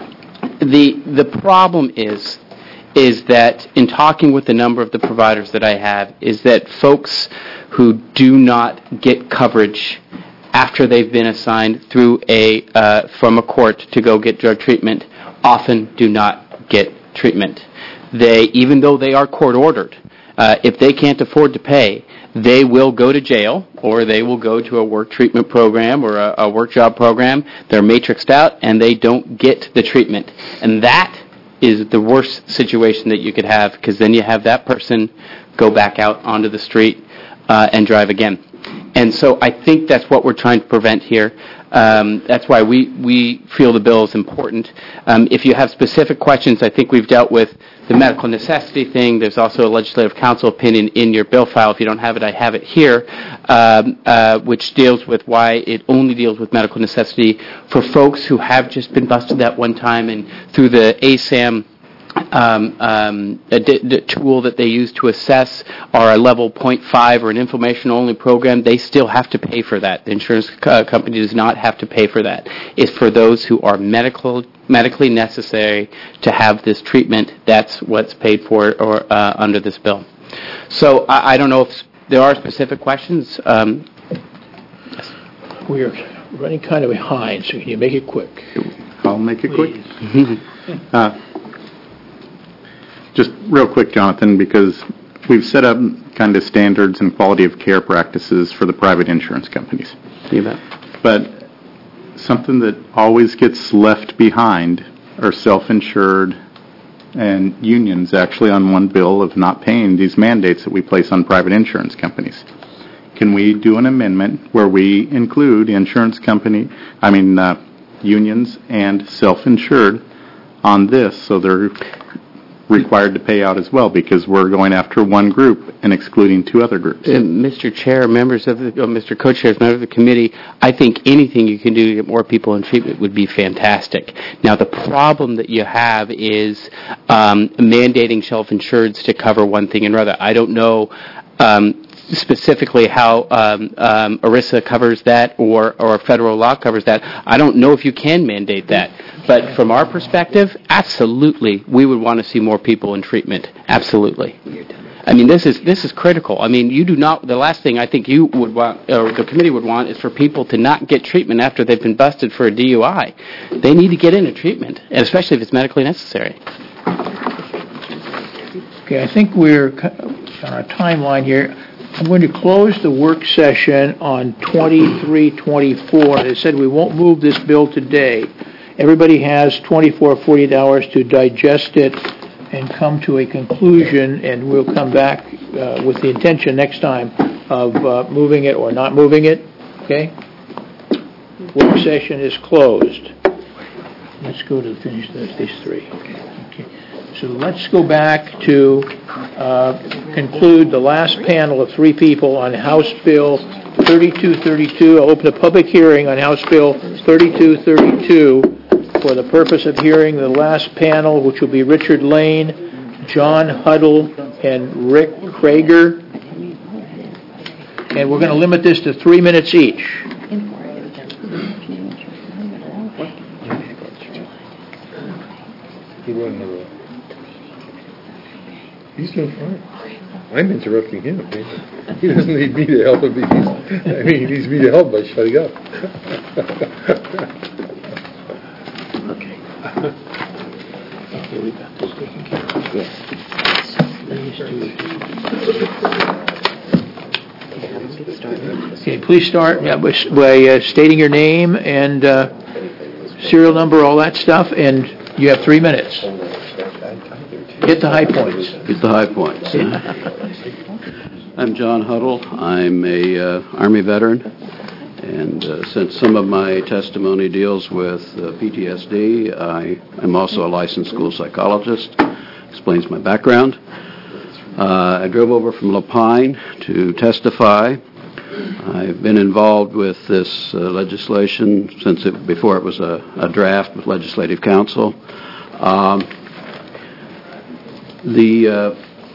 the The problem is is that in talking with a number of the providers that I have, is that folks who do not get coverage after they've been assigned through a uh, from a court to go get drug treatment often do not get treatment. They, even though they are court ordered, uh, if they can't afford to pay, they will go to jail, or they will go to a work treatment program or a, a work job program. They're matrixed out, and they don't get the treatment. And that is the worst situation that you could have, because then you have that person go back out onto the street uh, and drive again. And so I think that's what we're trying to prevent here. Um, that's why we, we feel the bill is important. Um, if you have specific questions, I think we've dealt with the medical necessity thing. There's also a legislative council opinion in your bill file. If you don't have it, I have it here, um, uh, which deals with why it only deals with medical necessity for folks who have just been busted that one time, and through the A S A M Um, um, a d- d- tool that they use to assess or a level point five or an information-only program, they still have to pay for that. The insurance co- company does not have to pay for that. It's for those who are medical, medically necessary to have this treatment. That's what's paid for or uh, under this bill. So I, I don't know if there are specific questions. Um, yes. We're running kind of behind, so can you make it quick? I'll make it quick. uh, Just real quick, Jonathan, because we've set up kind of standards and quality of care practices for the private insurance companies. You bet. But something that always gets left behind are self-insured and unions actually on one bill of not paying these mandates that we place on private insurance companies. Can we do an amendment where we include insurance company, I mean, uh, unions and self-insured on this, so they're required to pay out as well, because we're going after one group and excluding two other groups. Uh, Mister Chair, members of the, uh, Mister Co-Chairs, members of the committee, I think anything you can do to get more people in treatment would be fantastic. Now, the problem that you have is um, mandating self-insureds to cover one thing and another. I don't know um, specifically how um, um, ERISA covers that or, or federal law covers that. I don't know if you can mandate that. But from our perspective, absolutely, we would want to see more people in treatment. Absolutely. I mean, this is this is critical. I mean, you do not. The last thing I think you would want, or the committee would want, is for people to not get treatment after they've been busted for a D U I. They need to get into treatment, and especially if it's medically necessary. Okay, I think we're on our timeline here. I'm going to close the work session on twenty-three twenty-four. They said we won't move this bill today. Everybody has twenty-four, forty-eight hours to digest it and come to a conclusion, and we'll come back uh, with the intention next time of uh, moving it or not moving it. Okay? Work session is closed. Let's go to finish those, these three. Okay. So let's go back to uh, conclude the last panel of three people on House Bill thirty-two thirty-two. I'll open a public hearing on House Bill thirty-two thirty-two for the purpose of hearing the last panel, which will be Richard Lane, John Huddle, and Rick Krager. And we're going to limit this to three minutes each. He's doing fine. I'm interrupting him. He doesn't need me to help him. He's, I mean, he needs me to help by shutting up. Okay. Okay, we got this taken care of. Yes. Okay, please start yeah, by, by uh, stating your name and uh, serial number, all that stuff, and you have three minutes. Hit the high points. Hit the high points. I'm John Huddle. I'm a uh, Army veteran, and uh, since some of my testimony deals with uh, P T S D, I am also a licensed school psychologist. Explains my background. Uh, I drove over from Lapine to testify. I've been involved with this uh, legislation since it, before it was a, a draft with Legislative Council. Um, The uh,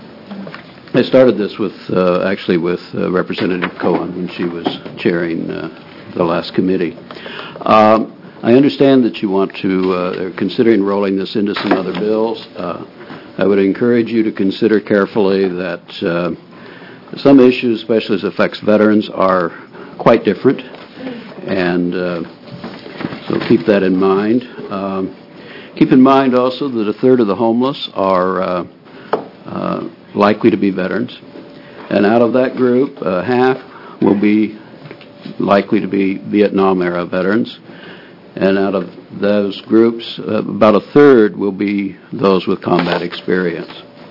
I started this with uh, actually with uh, Representative Cohen when she was chairing uh, the last committee. Um, I understand that you want to uh, are considering rolling this into some other bills. Uh, I would encourage you to consider carefully that uh, some issues, especially as affects veterans, are quite different, and uh, so keep that in mind. Um, Keep in mind also that a third of the homeless are uh, uh, likely to be veterans. And out of that group, uh, half will be likely to be Vietnam-era veterans. And out of those groups, uh, about a third will be those with combat experience.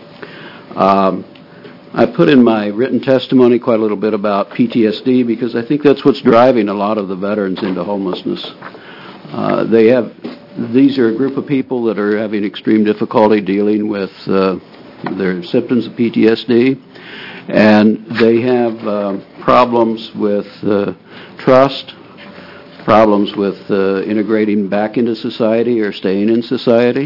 Um, I put in my written testimony quite a little bit about P T S D because I think that's what's driving a lot of the veterans into homelessness. Uh, they have... These are a group of people that are having extreme difficulty dealing with uh, their symptoms of P T S D, and they have uh, problems with uh, trust, problems with uh, integrating back into society or staying in society.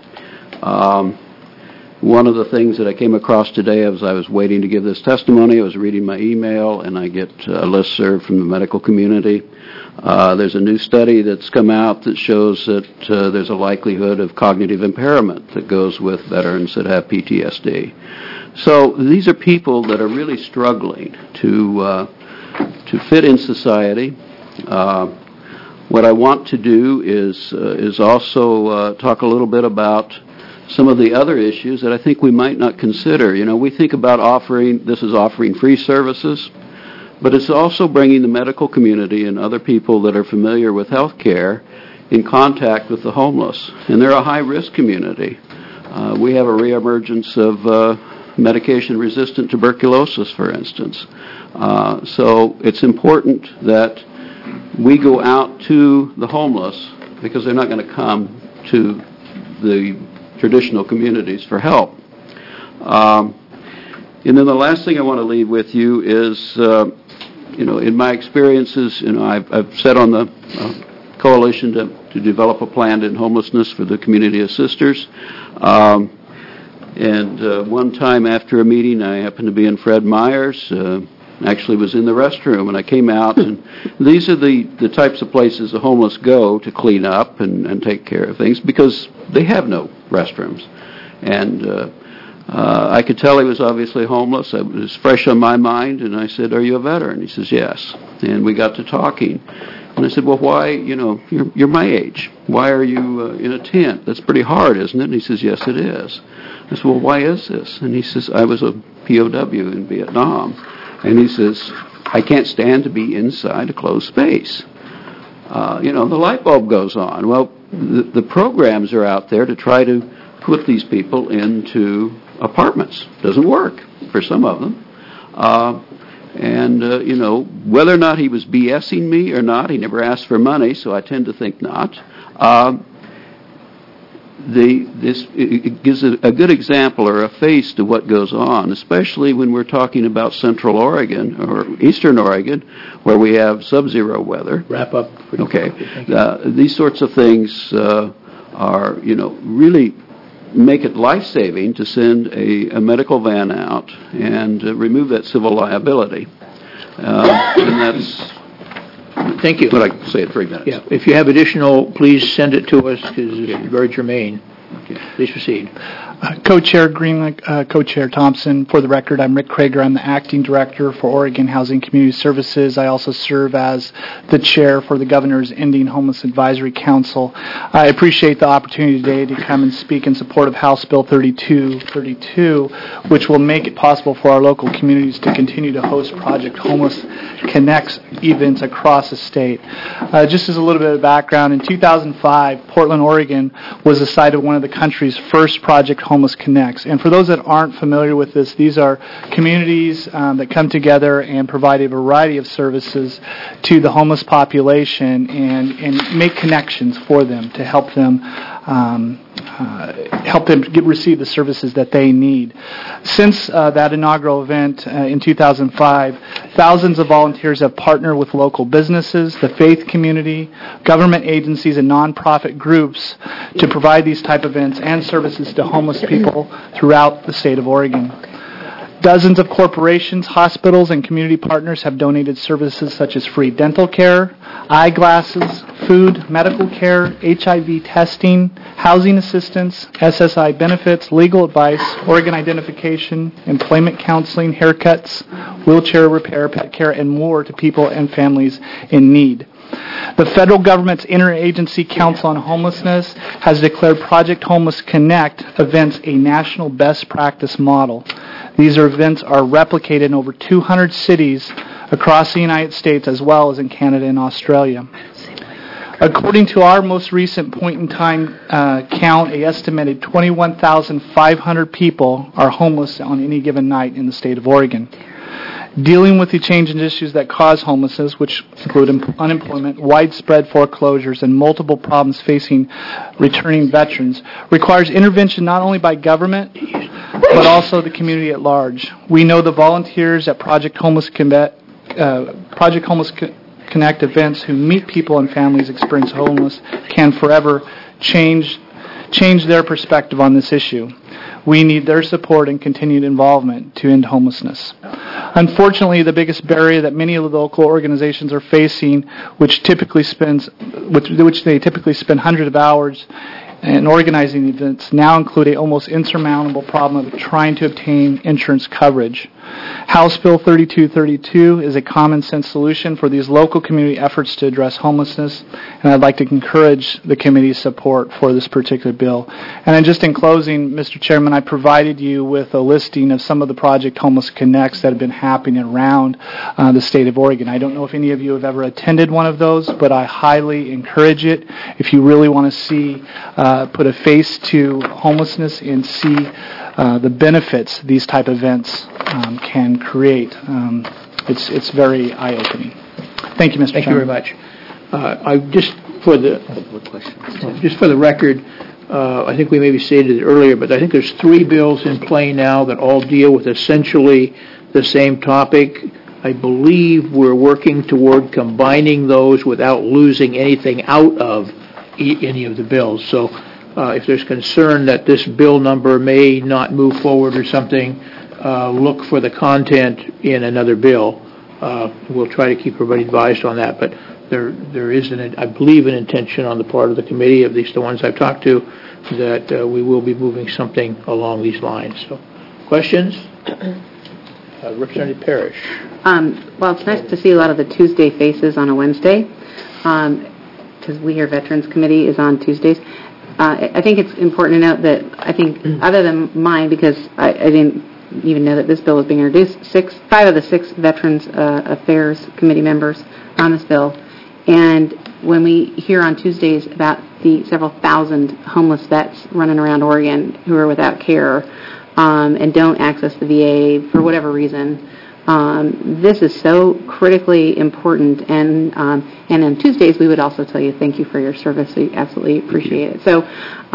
Um, one of the things that I came across today as I was waiting to give this testimony, I was reading my email, and I get a listserv from the medical community. Uh, there's a new study that's come out that shows that uh, there's a likelihood of cognitive impairment that goes with veterans that have P T S D. So these are people that are really struggling to uh, to fit in society. Uh, what I want to do is uh, is also uh, talk a little bit about some of the other issues that I think we might not consider. You know, we think about offering, this is offering free services, but it's also bringing the medical community and other people that are familiar with health care in contact with the homeless. And they're a high-risk community. Uh, we have a reemergence of uh, medication-resistant tuberculosis, for instance. Uh, so it's important that we go out to the homeless because they're not going to come to the traditional communities for help. Um, and then the last thing I want to leave with you is, uh, you know, in my experiences, you know, I've, I've sat on the uh, coalition to, to develop a plan to end homelessness for the community of Sisters. Um, and uh, one time after a meeting, I happened to be in Fred Meyer's. Uh, actually was in the restroom, and I came out, and these are the, the types of places the homeless go to clean up and, and take care of things because they have no restrooms. And uh, uh, I could tell he was obviously homeless. It was fresh on my mind, and I said, "Are you a veteran?" He says, "Yes." And we got to talking. And I said, "Well, why, you know, you're, you're my age. Why are you uh, in a tent? That's pretty hard, isn't it?" And he says, "Yes, it is." I said, "Well, why is this?" And he says, "I was a P O W in Vietnam." And he says, "I can't stand to be inside a closed space." Uh, you know, the light bulb goes on. Well, the, the programs are out there to try to put these people into apartments. Doesn't work for some of them. Uh, and, uh, you know, whether or not he was BSing me or not, he never asked for money, so I tend to think not. Uh, The, this it gives a, a good example or a face to what goes on, especially when we're talking about Central Oregon or Eastern Oregon, where we have sub-zero weather. Wrap up. Okay. Uh, these sorts of things uh, are, you know, really make it life-saving to send a, a medical van out and uh, remove that civil liability. Uh, and that's... Thank you. But I can say it in three minutes. Yeah. If you have additional, please send it to us because it's very germane. Okay. Please proceed. Uh, Co-Chair Greenlick, uh, Co-Chair Thompson. For the record, I'm Rick Krager. I'm the Acting Director for Oregon Housing Community Services. I also serve as the Chair for the Governor's Ending Homeless Advisory Council. I appreciate the opportunity today to come and speak in support of House Bill thirty-two thirty-two, which will make it possible for our local communities to continue to host Project Homeless Connects events across the state. Uh, just as a little bit of background, in two thousand five, Portland, Oregon was the site of one of the country's first Project Homeless Connects. And for those that aren't familiar with this, these are communities um, that come together and provide a variety of services to the homeless population and, and make connections for them to help them um, uh, help them get, receive the services that they need. Since uh, that inaugural event uh, in two thousand five, thousands of volunteers have partnered with local businesses, the faith community, government agencies, and nonprofit groups to provide these type of events and services to homeless people throughout the state of Oregon. Dozens of corporations, hospitals, and community partners have donated services such as free dental care, eyeglasses, food, medical care, H I V testing, housing assistance, S S I benefits, legal advice, organ identification, employment counseling, haircuts, wheelchair repair, pet care, and more to people and families in need. The federal government's Interagency Council on Homelessness has declared Project Homeless Connect events a national best practice model. These events are replicated in over two hundred cities across the United States as well as in Canada and Australia. According to our most recent point-in-time uh, count, an estimated twenty-one thousand five hundred people are homeless on any given night in the state of Oregon. Dealing with the changing issues that cause homelessness, which include unemployment, widespread foreclosures, and multiple problems facing returning veterans, requires intervention not only by government, but also the community at large. We know the volunteers at Project Homeless Connect, uh, Project Homeless Connect events who meet people and families experiencing homeless can forever change change their perspective on this issue. We need their support and continued involvement to end homelessness. Unfortunately, the biggest barrier that many of the local organizations are facing, which typically spends, which, which they typically spend hundreds of hours in organizing events, now include a almost insurmountable problem of trying to obtain insurance coverage. House Bill thirty-two thirty-two is a common sense solution for these local community efforts to address homelessness, and I'd like to encourage the committee's support for this particular bill. And then just in closing, Mister Chairman, I provided you with a listing of some of the Project Homeless Connects that have been happening around uh, the state of Oregon. I don't know if any of you have ever attended one of those, but I highly encourage it. If you really want to see, uh, put a face to homelessness and see uh, the benefits these type of events um, can create, um, it's it's very eye-opening. Thank you, Mister Thank Chairman. you very much. Uh, I just for the just for the record, uh, I think we maybe stated it earlier, but I think there's three bills in play now that all deal with essentially the same topic. I believe we're working toward combining those without losing anything out of e- any of the bills. So uh, if there's concern that this bill number may not move forward or something, uh, look for the content in another bill. Uh, we'll try to keep everybody advised on that, but there there is, an, I believe, an intention on the part of the committee, at least the ones I've talked to, that uh, we will be moving something along these lines. So, questions? Uh, Representative Parrish. Um, well, it's nice to see a lot of the Tuesday faces on a Wednesday, because we here Veterans Committee is on Tuesdays. Uh, I think it's important to note that I think, other than mine, because I, I didn't even know that this bill was being introduced, six, five of the six Veterans uh, Affairs Committee members are on this bill. And when we hear on Tuesdays about the several thousand homeless vets running around Oregon who are without care um, and don't access the V A for whatever reason, um, this is so critically important. And um, and on Tuesdays we would also tell you thank you for your service. We absolutely appreciate it. So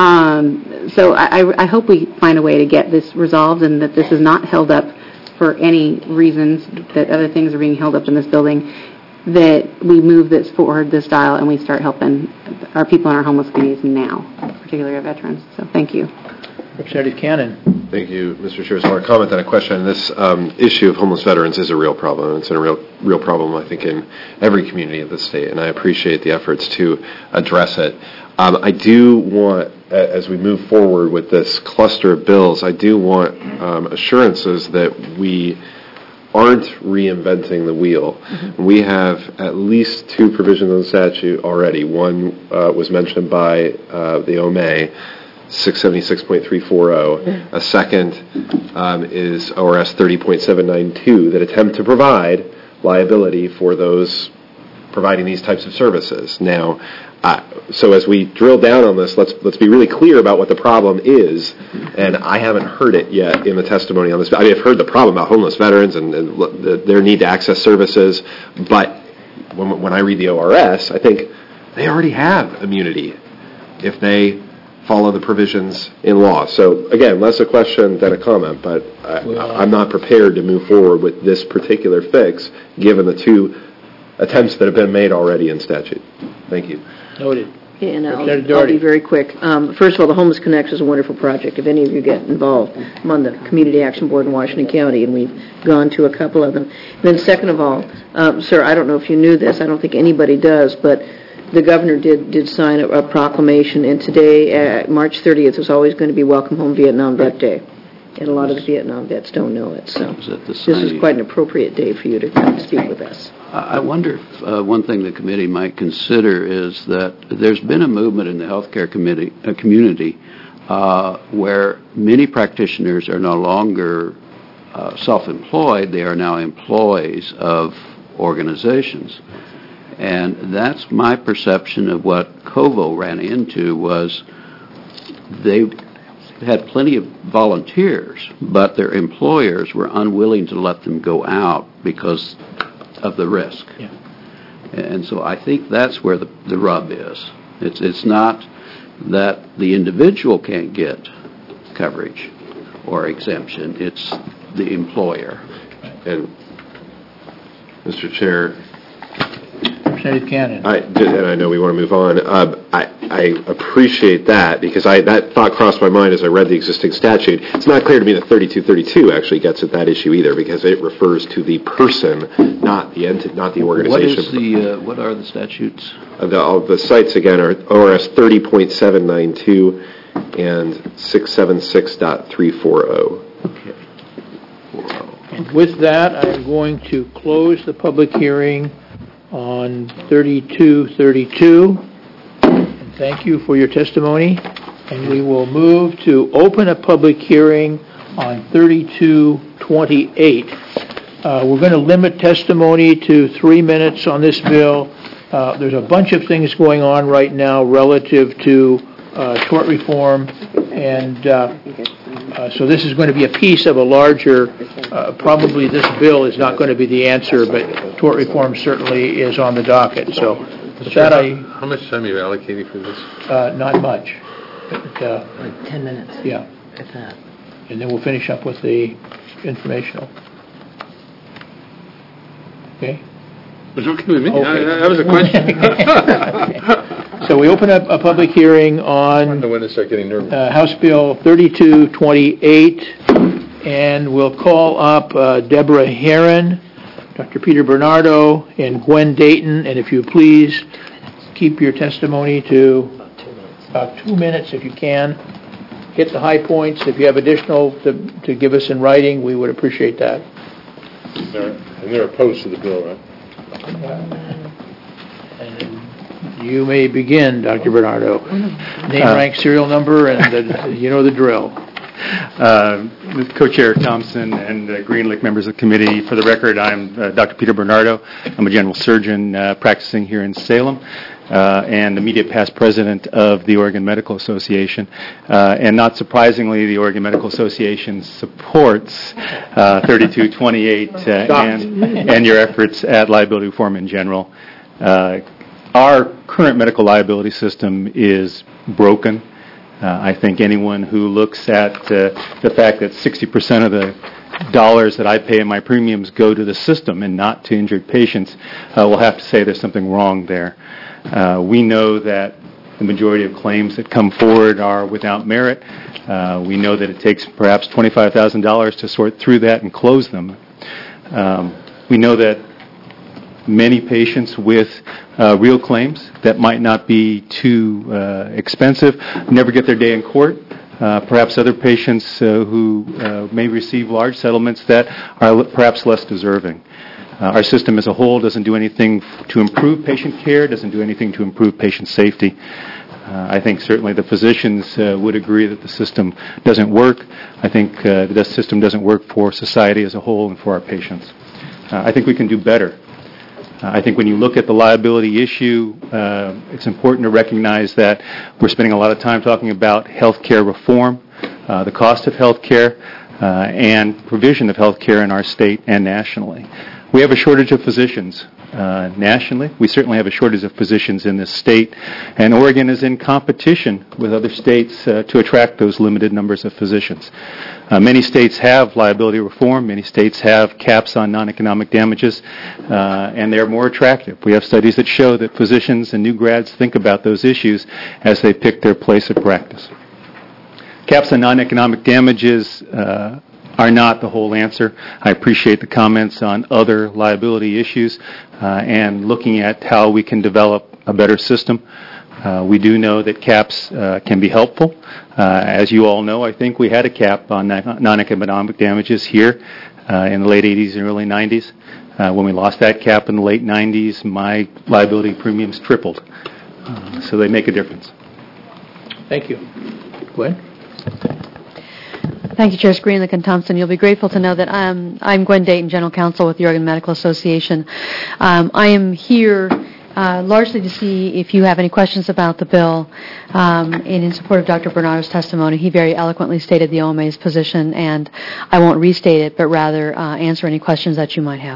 um, so I, I hope we find a way to get this resolved and that this is not held up for any reasons that other things are being held up in this building, that we move this forward, this dial, and we start helping our people in our homeless communities now, particularly our veterans. So thank you. Representative Cannon. Thank you, Mister Chair. So I want to comment on a question. This um, issue of homeless veterans is a real problem. It's a real, real problem, I think, in every community of the state, and I appreciate the efforts to address it. Um, I do want, as we move forward with this cluster of bills, I do want um, assurances that we aren't reinventing the wheel. Mm-hmm. We have at least two provisions in the statute already. One uh, was mentioned by uh, the O M A, six seventy-six point three forty. Mm-hmm. A second um, is O R S thirty point seven ninety-two that attempt to provide liability for those providing these types of services. Now, uh, so as we drill down on this, let's let's be really clear about what the problem is, and I haven't heard it yet in the testimony on this. I mean, I've heard the problem about homeless veterans and, and the, their need to access services, but when, when I read the O R S, I think they already have immunity if they follow the provisions in law. So again, less a question than a comment, but I, well, I'm not prepared to move forward with this particular fix, given the two attempts that have been made already in statute. Thank you. Noted. Okay, and I'll, I'll be very quick. Um, first of all, the Homeless Connects is a wonderful project. If any of you get involved, I'm on the Community Action Board in Washington County, and we've gone to a couple of them. And then second of all, um, sir, I don't know if you knew this. I don't think anybody does, but the governor did, did sign a, a proclamation, and today, uh, March thirtieth, is always going to be Welcome Home Vietnam Vet Day. And a lot of the Vietnam vets don't know it, so this is quite an appropriate day for you to come speak with us. I wonder if uh, one thing the committee might consider is that there's been a movement in the healthcare committee, uh, community uh, where many practitioners are no longer uh, self-employed, they are now employees of organizations. And that's my perception of what COVO ran into was they had plenty of volunteers, but their employers were unwilling to let them go out because of the risk. Yeah. And so I think that's where the, the rub is. It's it's not that the individual can't get coverage or exemption, it's the employer. And Mister Chair, Representative Cannon. I, and I know we want to move on. Uh, I, I appreciate that because I, that thought crossed my mind as I read the existing statute. It's not clear to me that thirty-two thirty-two actually gets at that issue either because it refers to the person, not the enti- not the organization. What is the? Uh, what are the statutes? Uh, the, all the sites again are O R S thirty point seven nine two and six seventy-six point three forty. Okay. And with that, I'm going to close the public hearing on thirty-two thirty-two. And thank you for your testimony. And we will move to open a public hearing on thirty-two twenty-eight. Uh, we're going to limit testimony to three minutes on this bill. Uh, there's a bunch of things going on right now relative to uh, tort reform, and uh, uh, so this is going to be a piece of a larger, uh, probably this bill is not going to be the answer, but tort reform certainly is on the docket. So with that, I... How much time are you allocating for this? Uh, not much. But, uh, Like ten minutes, Yeah, if that. and then we'll finish up with the informational. Okay? It's okay with me. Okay. I- That was a question. So we open up a public hearing on I want to start getting nervous. uh, House Bill thirty-two twenty-eight, and we'll call up uh, Deborah Herron, Doctor Peter Bernardo, and Gwen Dayton, and if you please, keep your testimony to about two minutes if you can. Hit the high points. If you have additional to, to give us in writing, we would appreciate that. They're- And they're opposed to the bill, right? And you may begin, Doctor Bernardo. Name, Uh, rank, serial number, and the, you know the drill. Uh, Co-Chair Thompson and uh, Green Lake members of the committee, for the record, I'm uh, Doctor Peter Bernardo. I'm a general surgeon uh, practicing here in Salem uh, and immediate past president of the Oregon Medical Association. Uh, and not surprisingly, the Oregon Medical Association supports uh, thirty-two twenty-eight uh, and, and your efforts at liability reform in general. Uh, our current medical liability system is broken. Uh, I think anyone who looks at uh, the fact that sixty percent of the dollars that I pay in my premiums go to the system and not to injured patients uh, will have to say there's something wrong there. Uh, we know that the majority of claims that come forward are without merit. Uh, we know that it takes perhaps twenty-five thousand dollars to sort through that and close them. Um, we know that many patients with uh, real claims that might not be too uh, expensive never get their day in court. Uh, perhaps other patients uh, who uh, may receive large settlements that are l- perhaps less deserving. Uh, our system as a whole doesn't do anything f- to improve patient care, doesn't do anything to improve patient safety. Uh, I think certainly the physicians uh, would agree that the system doesn't work. I think uh, the system doesn't work for society as a whole and for our patients. Uh, I think we can do better. Uh, I think when you look at the liability issue, uh, it's important to recognize that we're spending a lot of time talking about health care reform, uh, the cost of health care, uh, and provision of health care in our state and nationally. We have a shortage of physicians uh, nationally. We certainly have a shortage of physicians in this state, and Oregon is in competition with other states uh, to attract those limited numbers of physicians. Uh, many states have liability reform. Many states have caps on non-economic damages, uh, and they're more attractive. We have studies that show that physicians and new grads think about those issues as they pick their place of practice. Caps on non-economic damages uh, are not the whole answer. I appreciate the comments on other liability issues uh, and looking at how we can develop a better system. Uh, we do know that caps uh, can be helpful. Uh, as you all know, I think we had a cap on non-economic damages here uh, in the late eighties and early nineties. Uh, when we lost that cap in the late nineties, my liability premiums tripled. Uh, so they make a difference. Thank you. Gwen? Thank you, Chairs Greenlick and Thompson. You'll be grateful to know that um, I'm Gwen Dayton, General Counsel with the Oregon Medical Association. Um, I am here uh, largely to see if you have any questions about the bill um, and in support of Doctor Bernardo's testimony. He very eloquently stated the O M A's position, and I won't restate it, but rather uh, answer any questions that you might have.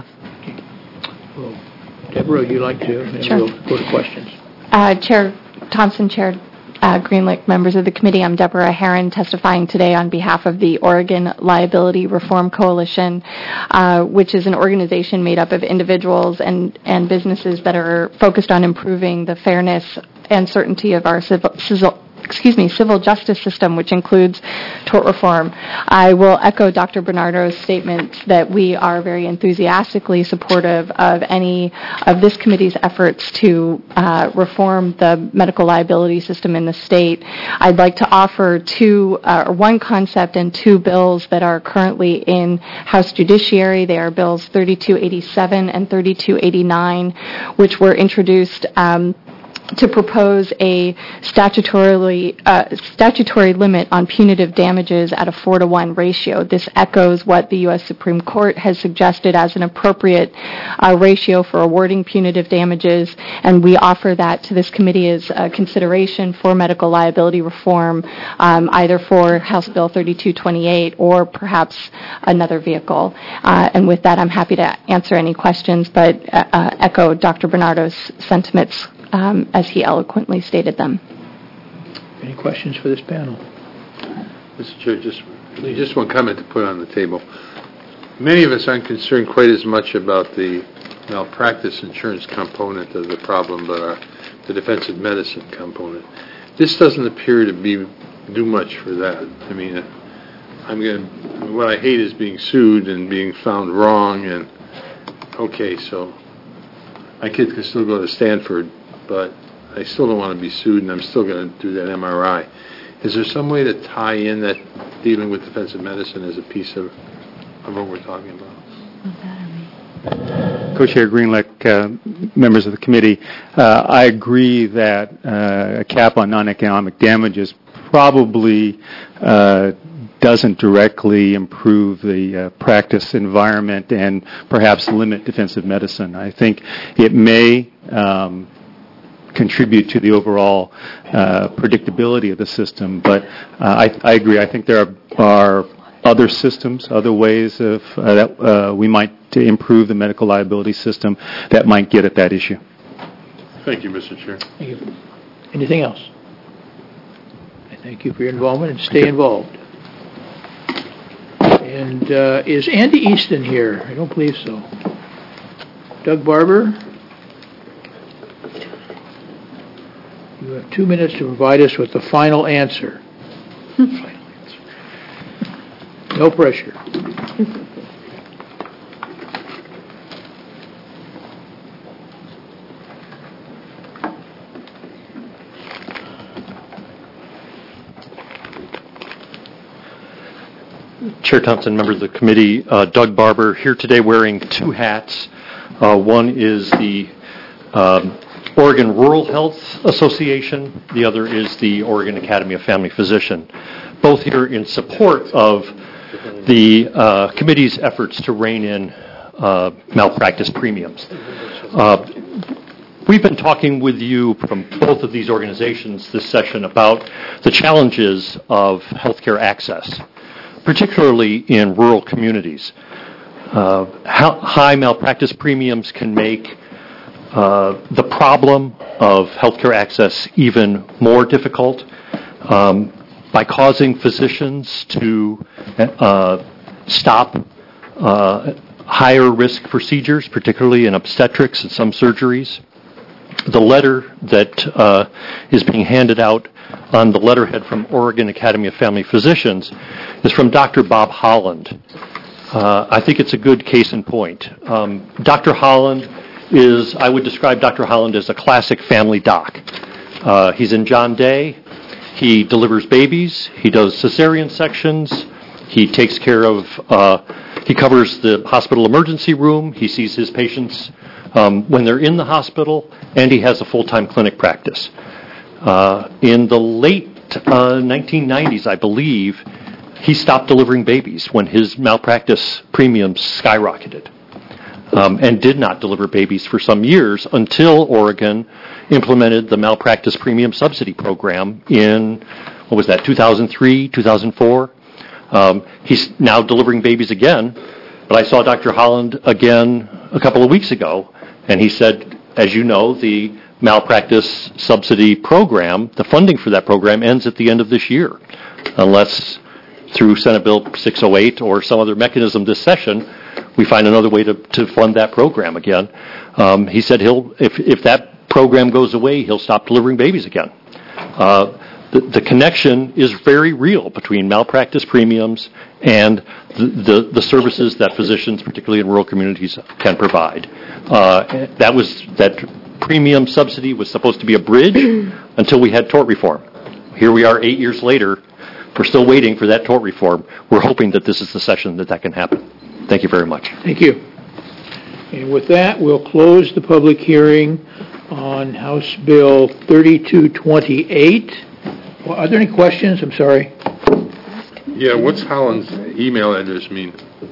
Well, Deborah, would you like to? And Sure. We'll go to questions. Uh, Chair Thompson, Chair uh, Greenlick, members of the committee, I'm Deborah Herron, testifying today on behalf of the Oregon Liability Reform Coalition, uh, which is an organization made up of individuals and, and businesses that are focused on improving the fairness and certainty of our civil, civil excuse me, civil justice system, which includes tort reform. I will echo Doctor Bernardo's statement that we are very enthusiastically supportive of any of this committee's efforts to uh, reform the medical liability system in the state. I'd like to offer two, uh, or one concept and two bills that are currently in House Judiciary. They are bills thirty-two eighty-seven and thirty-two eighty-nine, which were introduced um, to propose a statutorily uh, statutory limit on punitive damages at a four to one ratio. This echoes what the U S Supreme Court has suggested as an appropriate uh, ratio for awarding punitive damages, and we offer that to this committee as a consideration for medical liability reform, um, either for House Bill thirty-two twenty-eight or perhaps another vehicle. Uh, and with that, I'm happy to answer any questions, but uh, uh, echo Doctor Bernardo's sentiments Um, as he eloquently stated them. Any questions for this panel? Mister Chair, just, just one comment to put on the table. Many of us aren't concerned quite as much about the malpractice insurance component of the problem, but uh, the defensive medicine component. This doesn't appear to be do much for that. I mean, I'm going. What I hate is being sued and being found wrong. And okay, so my kids can still go to Stanford, but I still don't want to be sued, and I'm still going to do that M R I. Is there some way to tie in that dealing with defensive medicine as a piece of, of what we're talking about? Co-Chair Greenlick, uh, members of the committee, uh, I agree that uh, a cap on non-economic damages probably uh, doesn't directly improve the uh, practice environment and perhaps limit defensive medicine. I think it may um, contribute to the overall uh, predictability of the system, but uh, I, I agree. I think there are, are other systems, other ways of uh, that uh, we might to improve the medical liability system that might get at that issue. Thank you, Mister Chair. Thank you. Anything else? I thank you for your involvement and stay involved. And uh, is Andy Easton here? I don't believe so. Doug Barber? You have two minutes to provide us with the final answer. Final answer. No pressure. Chair Thompson, members of the committee, uh, Doug Barber here today wearing two hats. Uh, one is the um, Oregon Rural Health Association. The other is the Oregon Academy of Family Physician. Both here in support of the uh, committee's efforts to rein in uh, malpractice premiums. Uh, we've been talking with you from both of these organizations this session about the challenges of healthcare access, particularly in rural communities. Uh, how high malpractice premiums can make uh, the problem of healthcare access even more difficult um, by causing physicians to uh, stop uh, higher risk procedures, particularly in obstetrics and some surgeries. The letter that uh, is being handed out on the letterhead from Oregon Academy of Family Physicians is from Doctor Bob Holland. Uh, I think it's a good case in point. Um, Doctor Holland is, I would describe Doctor Holland as a classic family doc. Uh, he's in John Day. He delivers babies. He does cesarean sections. He takes care of, uh, he covers the hospital emergency room. He sees his patients um, when they're in the hospital, and he has a full-time clinic practice. Uh, in the late uh, nineteen nineties, I believe, he stopped delivering babies when his malpractice premiums skyrocketed, um, and did not deliver babies for some years until Oregon implemented the malpractice premium subsidy program in, what was that, two thousand three, two thousand four? Um, he's now delivering babies again, but I saw Doctor Holland again a couple of weeks ago, and he said, as you know, the malpractice subsidy program, the funding for that program ends at the end of this year, unless through Senate Bill six oh eight or some other mechanism this session, we find another way to, to fund that program again. Um, he said he'll, if, if that program goes away, he'll stop delivering babies again. Uh, the, the connection is very real between malpractice premiums and the, the, the services that physicians, particularly in rural communities, can provide. Uh, that was that premium subsidy was supposed to be a bridge until we had tort reform. Here we are eight years later. We're still waiting for that tort reform. We're hoping that this is the session that that can happen. Thank you very much. Thank you. And with that, we'll close the public hearing on House Bill thirty-two twenty-eight. Well, are there any questions? I'm sorry. Yeah, what's Holland's email address mean?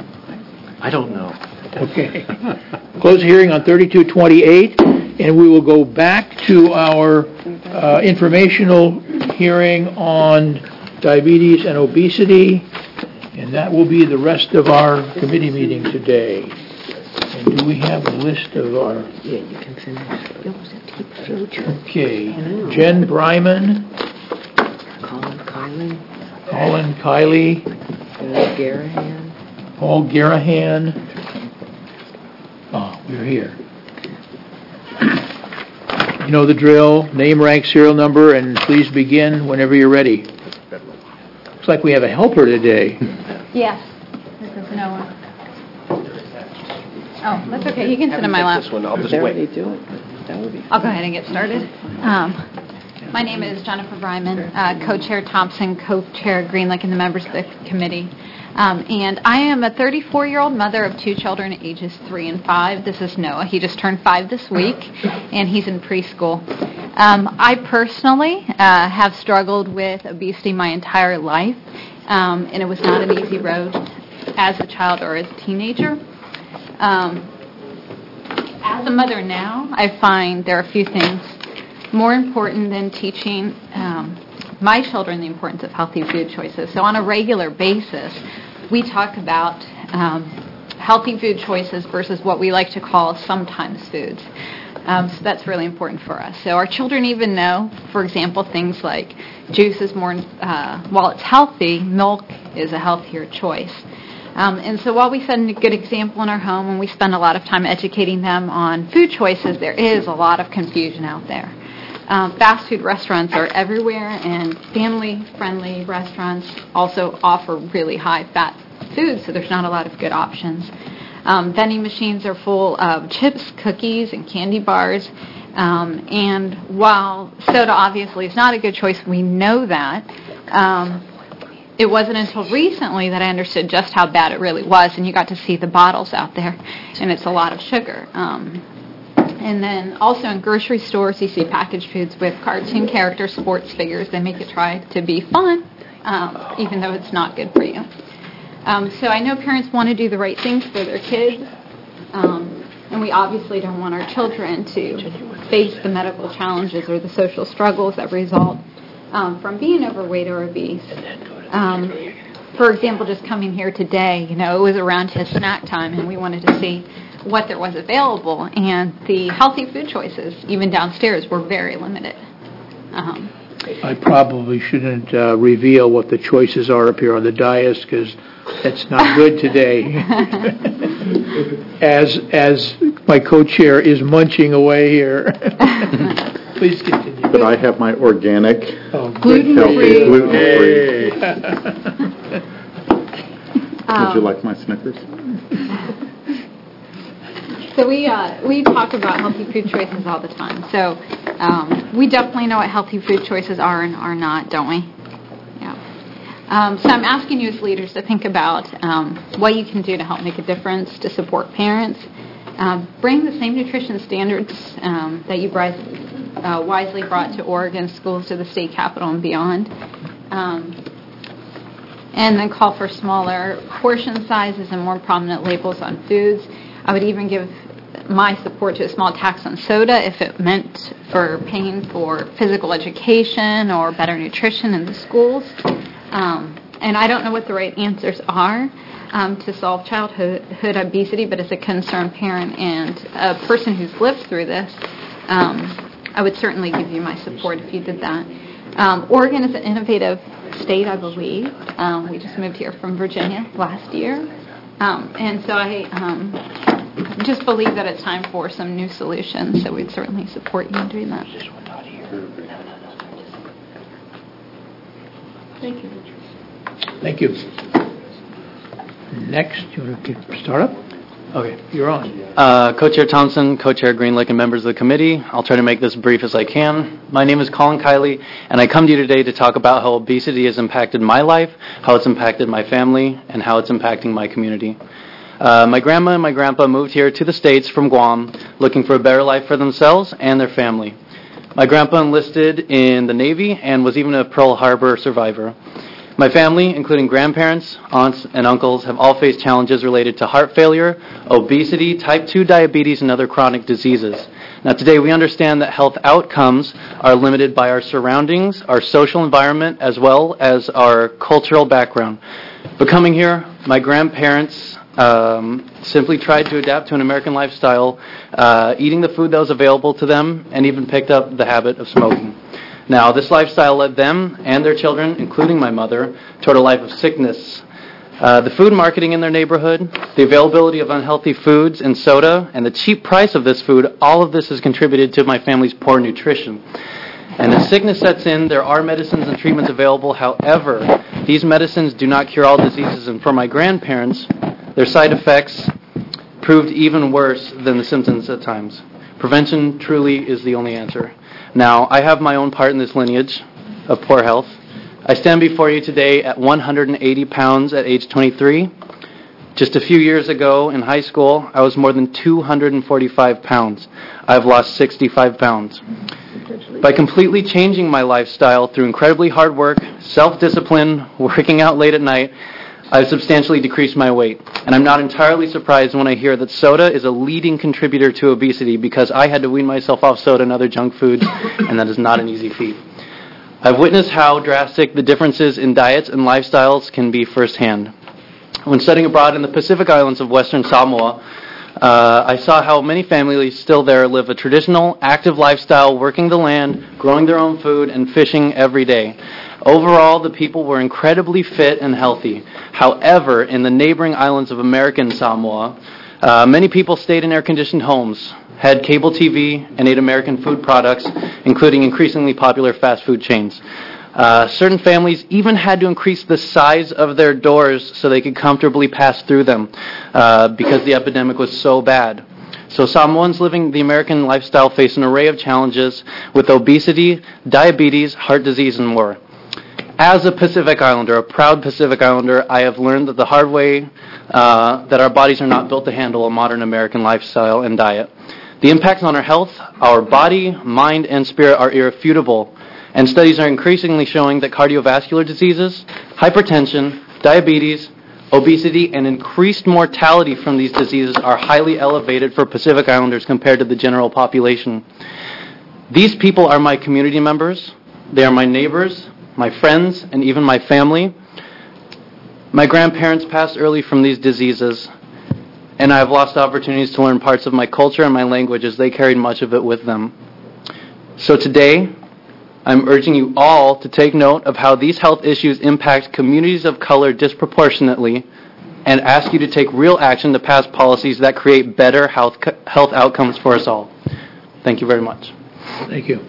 I don't know. Okay. Close the hearing on thirty-two twenty-eight, and we will go back to our uh, informational hearing on diabetes and obesity, and that will be the rest of our committee meeting today. And do we have a list of our... Yeah, you can send this. Okay. Jen Bryman Colin Kiley. Garahan. Paul Garahan. Oh, we're here. You know the drill. Name, rank, serial number, and please begin whenever you're ready. Looks like we have a helper today. Yes, this is Noah. Oh, that's okay. You can sit in my lap. This one, I'll just That wait. would be do it. That would be. I'll go ahead and get started. Um, my name is Jennifer Bryman, uh, co-chair Thompson, co-chair Greenlick, and the members of the committee. Um, and I am a thirty-four-year-old mother of two children, ages three and five. This is Noah. He just turned five this week, and he's in preschool. Um, I personally uh, have struggled with obesity my entire life, um, and it was not an easy road as a child or as a teenager. Um, as a mother now, I find there are a few things more important than teaching um, my children the importance of healthy food choices. So on a regular basis, we talk about um, healthy food choices versus what we like to call sometimes foods. Um, so that's really important for us. So our children even know, for example, things like juice is more, uh, while it's healthy, milk is a healthier choice. Um, and so while we set a good example in our home and we spend a lot of time educating them on food choices, there is a lot of confusion out there. Um, fast food restaurants are everywhere, and family-friendly restaurants also offer really high-fat foods, so there's not a lot of good options. Um, vending machines are full of chips, cookies, and candy bars. Um, and while soda obviously is not a good choice, we know that. Um, it wasn't until recently that I understood just how bad it really was, and you got to see the bottles out there, and it's a lot of sugar. Um, and then also in grocery stores, you see packaged foods with cartoon character sports figures. They make it try to be fun, um, even though it's not good for you. Um, so I know parents want to do the right things for their kids, um, and we obviously don't want our children to face the medical challenges or the social struggles that result um, from being overweight or obese. Um, for example, just coming here today, you know, it was around his snack time, and we wanted to see what there was available, and the healthy food choices, even downstairs, were very limited. Um, I probably shouldn't uh, reveal what the choices are up here on the dais because that's not good today. as as my co-chair is munching away here. Please continue. But I have my organic, oh, gluten-free. Gluten-free. Would you like my Snickers? So we uh, we talk about healthy food choices all the time. So um, we definitely know what healthy food choices are and are not, don't we? Yeah. Um, so I'm asking you as leaders to think about um, what you can do to help make a difference, to support parents. Um, bring the same nutrition standards um, that you uh, wisely brought to Oregon schools to the state capitol and beyond. Um, and then call for smaller portion sizes and more prominent labels on foods. I would even give my support to a small tax on soda if it meant for paying for physical education or better nutrition in the schools. Um, and I don't know what the right answers are um, to solve childhood obesity, but as a concerned parent and a person who's lived through this, um, I would certainly give you my support if you did that. Um, Oregon is an innovative state, I believe. Um, we just moved here from Virginia last year. Um, and so I um, just believe that it's time for some new solutions, so we'd certainly support you in doing that. Thank you. Thank you. Next, you want to start up? Okay, you're on. Uh, Co-Chair Thompson, Co-Chair Greenlick, and members of the committee. I'll try to make this brief as I can. My name is Colin Kiley, and I come to you today to talk about how obesity has impacted my life, how it's impacted my family, and how it's impacting my community. Uh, my grandma and my grandpa moved here to the States from Guam looking for a better life for themselves and their family. My grandpa enlisted in the Navy and was even a Pearl Harbor survivor. My family, including grandparents, aunts, and uncles, have all faced challenges related to heart failure, obesity, type two diabetes, and other chronic diseases. Now, today we understand that health outcomes are limited by our surroundings, our social environment, as well as our cultural background. But coming here, my grandparents um, simply tried to adapt to an American lifestyle, uh, eating the food that was available to them, and even picked up the habit of smoking. Now, this lifestyle led them and their children, including my mother, toward a life of sickness. Uh, the food marketing in their neighborhood, the availability of unhealthy foods and soda, and the cheap price of this food, all of this has contributed to my family's poor nutrition. And as sickness sets in, there are medicines and treatments available. However, these medicines do not cure all diseases, and for my grandparents, their side effects proved even worse than the symptoms at times. Prevention truly is the only answer. Now, I have my own part in this lineage of poor health. I stand before you today at one hundred eighty pounds at age twenty-three. Just a few years ago in high school, I was more than two hundred forty-five pounds. I've lost sixty-five pounds. By completely changing my lifestyle through incredibly hard work, self-discipline, working out late at night, I've substantially decreased my weight. And I'm not entirely surprised when I hear that soda is a leading contributor to obesity, because I had to wean myself off soda and other junk foods, and that is not an easy feat. I've witnessed how drastic the differences in diets and lifestyles can be firsthand. When studying abroad in the Pacific Islands of Western Samoa, uh, I saw how many families still there live a traditional, active lifestyle, working the land, growing their own food, and fishing every day. Overall, the people were incredibly fit and healthy. However, in the neighboring islands of American Samoa, uh, many people stayed in air-conditioned homes, had cable T V, and ate American food products, including increasingly popular fast food chains. Uh, certain families even had to increase the size of their doors so they could comfortably pass through them uh, because the epidemic was so bad. So Samoans living the American lifestyle face an array of challenges with obesity, diabetes, heart disease, and more. As a Pacific Islander, a proud Pacific Islander, I have learned that the hard way uh, that our bodies are not built to handle a modern American lifestyle and diet. The impacts on our health, our body, mind, and spirit are irrefutable, and studies are increasingly showing that cardiovascular diseases, hypertension, diabetes, obesity, and increased mortality from these diseases are highly elevated for Pacific Islanders compared to the general population. These people are my community members, they are my neighbors, my friends, and even my family. My grandparents passed early from these diseases, and I have lost opportunities to learn parts of my culture and my language as they carried much of it with them. So today, I'm urging you all to take note of how these health issues impact communities of color disproportionately, and ask you to take real action to pass policies that create better health health outcomes for us all. Thank you very much. Thank you.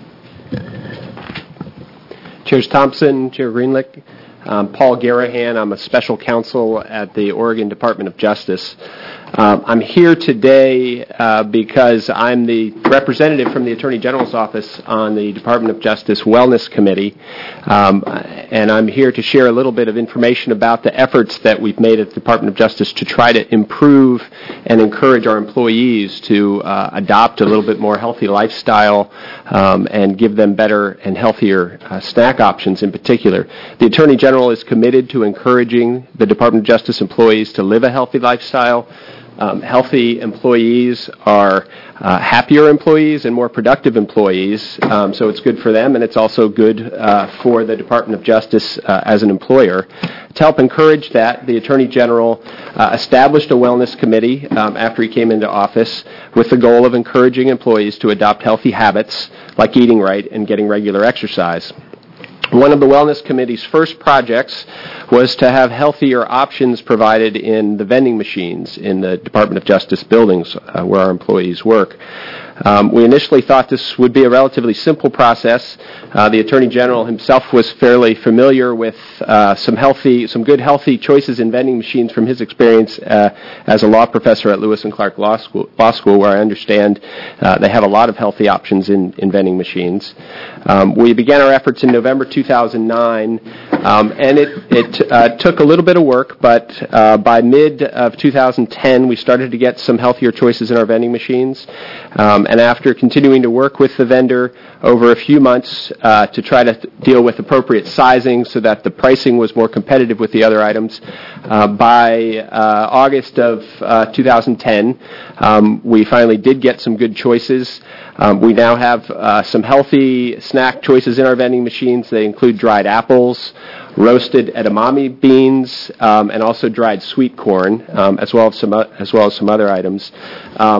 Chairs Thompson, Chair Greenlick, um, Paul Garahan. I'm a special counsel at the Oregon Department of Justice. Um, I'm here today uh, because I'm the representative from the Attorney General's office on the Department of Justice Wellness Committee, um, and I'm here to share a little bit of information about the efforts that we've made at the Department of Justice to try to improve and encourage our employees to uh, adopt a little bit more healthy lifestyle um, and give them better and healthier uh, snack options in particular. The Attorney General is committed to encouraging the Department of Justice employees to live a healthy lifestyle. Um, healthy employees are uh, happier employees and more productive employees, um, so it's good for them, and it's also good uh, for the Department of Justice uh, as an employer. To help encourage that, the Attorney General uh, established a wellness committee um, after he came into office with the goal of encouraging employees to adopt healthy habits like eating right and getting regular exercise. One of the Wellness Committee's first projects was to have healthier options provided in the vending machines in the Department of Justice buildings uh, where our employees work. Um, we initially thought this would be a relatively simple process. Uh, the Attorney General himself was fairly familiar with uh, some healthy, some good healthy choices in vending machines from his experience uh, as a law professor at Lewis and Clark Law School, Law School where I understand uh, they have a lot of healthy options in, in vending machines. Um, we began our efforts in November two thousand nine, um, and it, it uh, took a little bit of work, but uh, by mid of two thousand ten, we started to get some healthier choices in our vending machines. Um, and after continuing to work with the vendor over a few months uh, to try to th- deal with appropriate sizing so that the pricing was more competitive with the other items, uh, by uh, August of uh, two thousand ten, um, we finally did get some good choices. Um, we now have uh, some healthy snack choices in our vending machines. They include dried apples, roasted edamame beans, um, and also dried sweet corn, um, as well as some uh, as well as some other items. Um,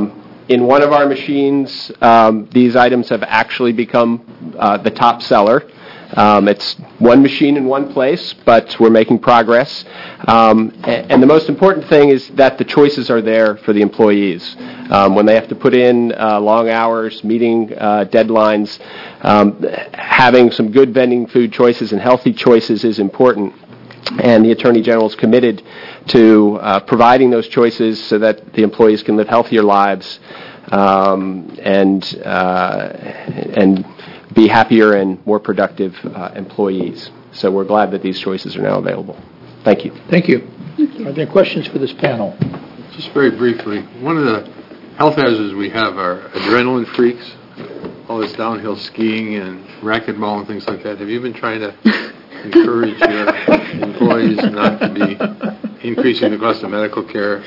in one of our machines, um, these items have actually become uh, the top seller. Um, it's one machine in one place, but we're making progress. Um, and, and the most important thing is that the choices are there for the employees. Um, when they have to put in uh, long hours, meeting uh, deadlines, um, having some good vending food choices and healthy choices is important. And the Attorney General is committed to uh, providing those choices so that the employees can live healthier lives um, and uh, and be happier and more productive uh, employees. So we're glad that these choices are now available. Thank you. Thank you. Are there questions for this panel? Just very briefly, one of the health hazards we have are adrenaline freaks, all this downhill skiing and racquetball and things like that. Have you been trying to encourage your employees not to be increasing the cost of medical care?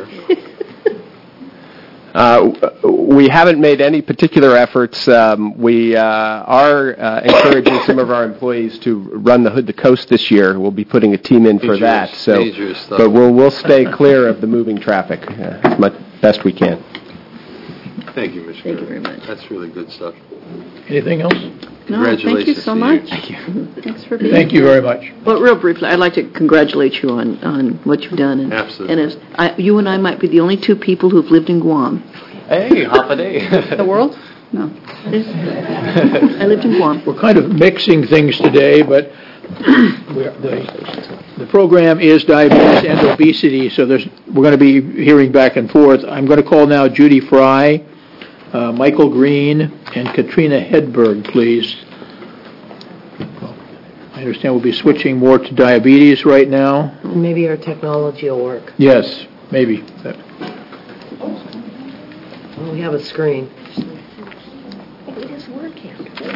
Uh, we haven't made any particular efforts. Um, we uh, are uh, encouraging some of our employees to run the Hood to Coast this year. We'll be putting a team in for Dangerous, that. So, dangerous stuff. but we'll we'll stay clear of the moving traffic uh, as much best we can. Thank you, Mister Thank you very much. That's really good stuff. Anything else? No, thank you Congratulations so to much. you. Thank you. Thanks for being Thank you very much. Well, real briefly, I'd like to congratulate you on, on what you've done. And, Absolutely. And as I, you and I might be the only two people who've lived in Guam. Hey, half a day. The world? No. I lived in Guam. We're kind of mixing things today, but we're, the, the program is diabetes and obesity, so there's, we're going to be hearing back and forth. I'm going to call now Judy Fry, uh, Michael Green, and Katrina Hedberg, please. I understand we'll be switching more to diabetes right now. Maybe our technology will work. Yes, maybe. Well, we have a screen. It is working.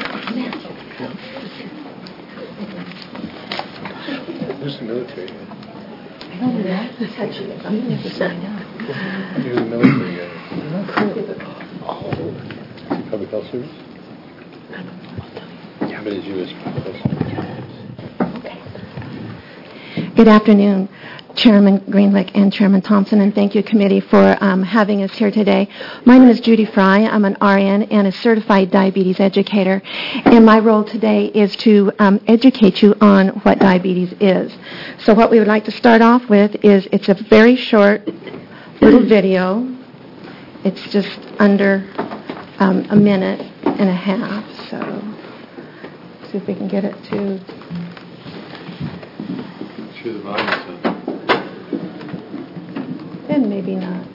Who's the military? I don't know. I'm going to have to sign up. You're the military guy. Public health service? Yeah, but it's U S Public Health Service. Good afternoon, Chairman Greenlick and Chairman Thompson, and thank you, committee, for um, having us here today. My name is Judy Fry. I'm an R N and a certified diabetes educator, and my role today is to um, educate you on what diabetes is. So what we would like to start off with is it's a very short little video. It's just under um, a minute and a half, so see if we can get it to... Sure the volume's on. And maybe not.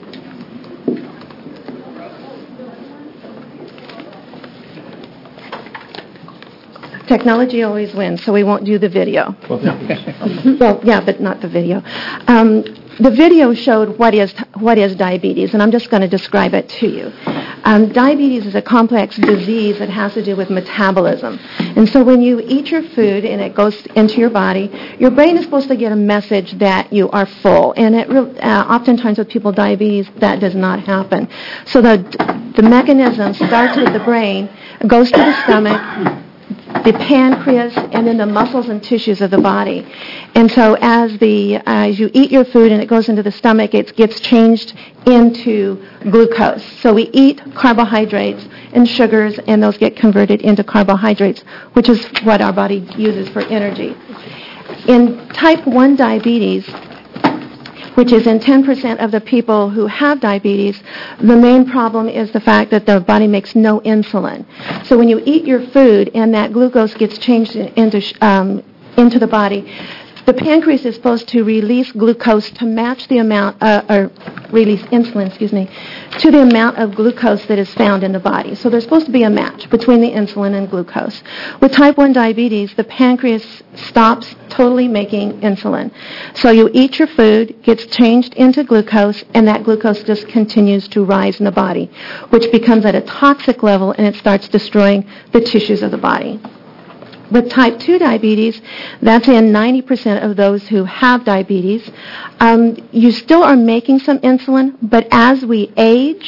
Technology always wins, so we won't do the video. Well, yeah, but not the video. Um, the video showed what is what is diabetes, and I'm just going to describe it to you. Um, diabetes is a complex disease that has to do with metabolism. And so when you eat your food and it goes into your body, your brain is supposed to get a message that you are full. And it re- uh, oftentimes with people with diabetes, that does not happen. So the, the mechanism starts with the brain, goes to the stomach, the pancreas, and then the muscles and tissues of the body. And so as the uh, as you eat your food and it goes into the stomach, it gets changed into glucose. So we eat carbohydrates and sugars, and those get converted into carbohydrates, which is what our body uses for energy. In type one diabetes, which is in ten percent of the people who have diabetes, the main problem is the fact that the body makes no insulin. So when you eat your food and that glucose gets changed into um, into the body, the pancreas is supposed to release glucose to match the amount, uh, or release insulin, excuse me, to the amount of glucose that is found in the body. So there's supposed to be a match between the insulin and glucose. With type one diabetes, the pancreas stops totally making insulin. So you eat your food, gets changed into glucose, and that glucose just continues to rise in the body, which becomes at a toxic level, and it starts destroying the tissues of the body. With type two diabetes, that's in ninety percent of those who have diabetes. Um, you still are making some insulin, but as we age,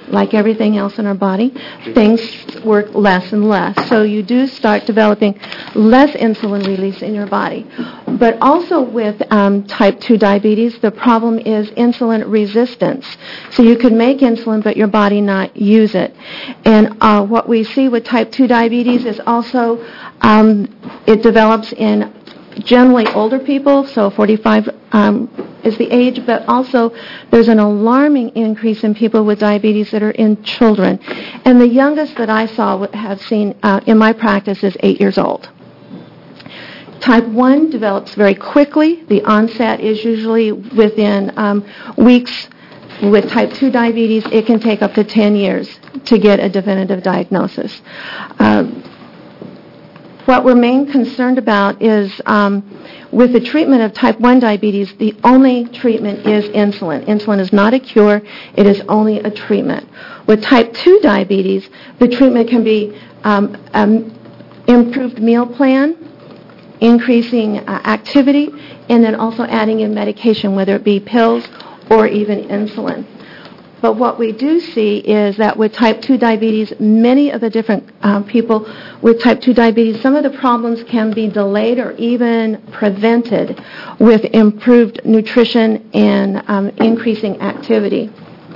like everything else in our body, things work less and less. So you do start developing less insulin release in your body. But also with um, type two diabetes, the problem is insulin resistance. So you can make insulin, but your body not use it. And uh, what we see with type two diabetes is also um, it develops in generally older people, so forty-five um, is the age, but also there's an alarming increase in people with diabetes that are in children. And the youngest that I saw, have seen uh, in my practice, is eight years old. Type one develops very quickly. The onset is usually within um, weeks. With type two diabetes, it can take up to ten years to get a definitive diagnosis. Um, What we're main concerned about is um, with the treatment of type one diabetes, the only treatment is insulin. Insulin is not a cure. It is only a treatment. With type two diabetes, the treatment can be um, um, improved meal plan, increasing uh, activity, and then also adding in medication, whether it be pills or even insulin. But what we do see is that with type two diabetes, many of the different uh, people with type two diabetes, some of the problems can be delayed or even prevented with improved nutrition and um, increasing activity.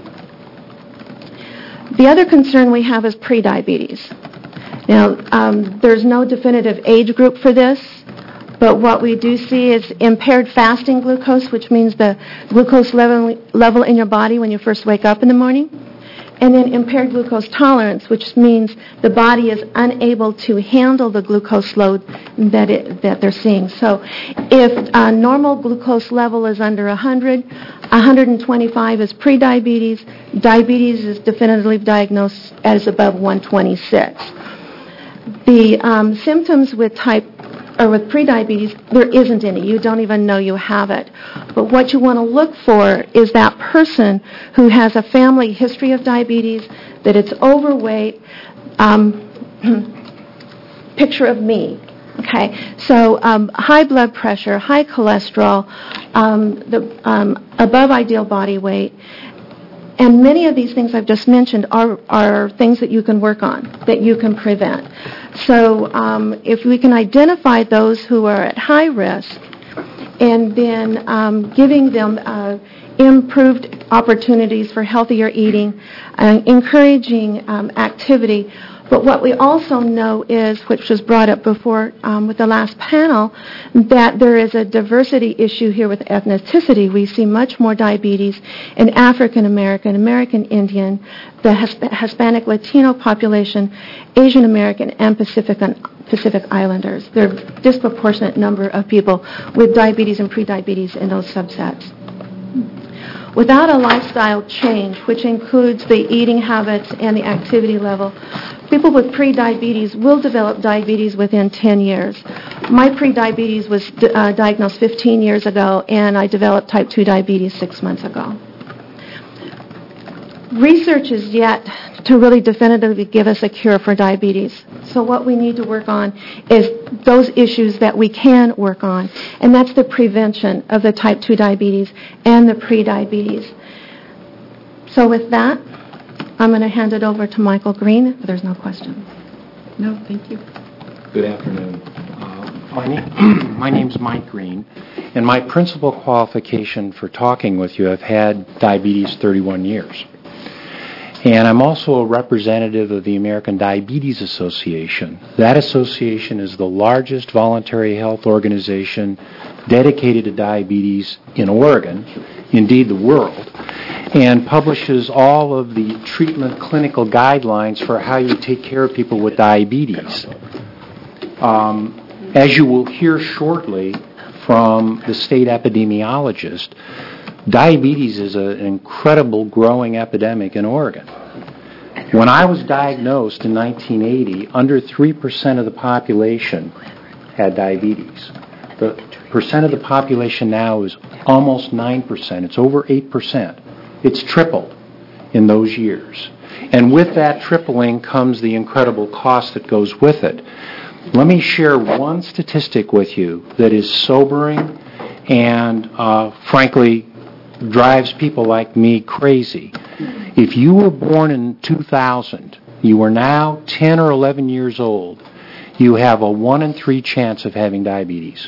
The other concern we have is prediabetes. Now, um, there's no definitive age group for this. But what we do see is impaired fasting glucose, which means the glucose level, level in your body when you first wake up in the morning. And then impaired glucose tolerance, which means the body is unable to handle the glucose load that it, that they're seeing. So if a normal glucose level is under one hundred, one hundred twenty-five is prediabetes. Diabetes is definitively diagnosed as above one twenty-six. The um, symptoms with type or with prediabetes, there isn't any. You don't even know you have it. But what you want to look for is that person who has a family history of diabetes, that it's overweight, um, picture of me. Okay, so um, high blood pressure, high cholesterol, um, the um, above ideal body weight, and many of these things I've just mentioned are, are things that you can work on, that you can prevent. So um, if we can identify those who are at high risk and then um, giving them uh, improved opportunities for healthier eating, uh, encouraging um, activity. But what we also know is, which was brought up before um, with the last panel, that there is a diversity issue here with ethnicity. We see much more diabetes in African American, American Indian, the Hisp- Hispanic Latino population, Asian American, and Pacific Pacific Islanders. There are a disproportionate number of people with diabetes and prediabetes in those subsets. Without a lifestyle change, which includes the eating habits and the activity level, people with prediabetes will develop diabetes within ten years. My prediabetes was uh, diagnosed fifteen years ago, and I developed type two diabetes six months ago. Research is yet to really definitively give us a cure for diabetes. So what we need to work on is those issues that we can work on, and that's the prevention of the type two diabetes and the prediabetes. So with that, I'm going to hand it over to Michael Green if there's no questions. No, thank you. Good afternoon. Uh, my, name, my name's Mike Green, and my principal qualification for talking with you, I've had diabetes thirty-one years. And I'm also a representative of the American Diabetes Association. That association is the largest voluntary health organization dedicated to diabetes in Oregon, indeed the world, and publishes all of the treatment clinical guidelines for how you take care of people with diabetes. Um, as you will hear shortly from the state epidemiologist, diabetes is a, an incredible growing epidemic in Oregon. When I was diagnosed in nineteen eighty, under three percent of the population had diabetes. The percent of the population now is almost nine percent. It's over eight percent. It's tripled in those years. And with that tripling comes the incredible cost that goes with it. Let me share one statistic with you that is sobering and, uh, frankly, drives people like me crazy. If you were born in two thousand, you are now ten or eleven years old, you have a one in three chance of having diabetes.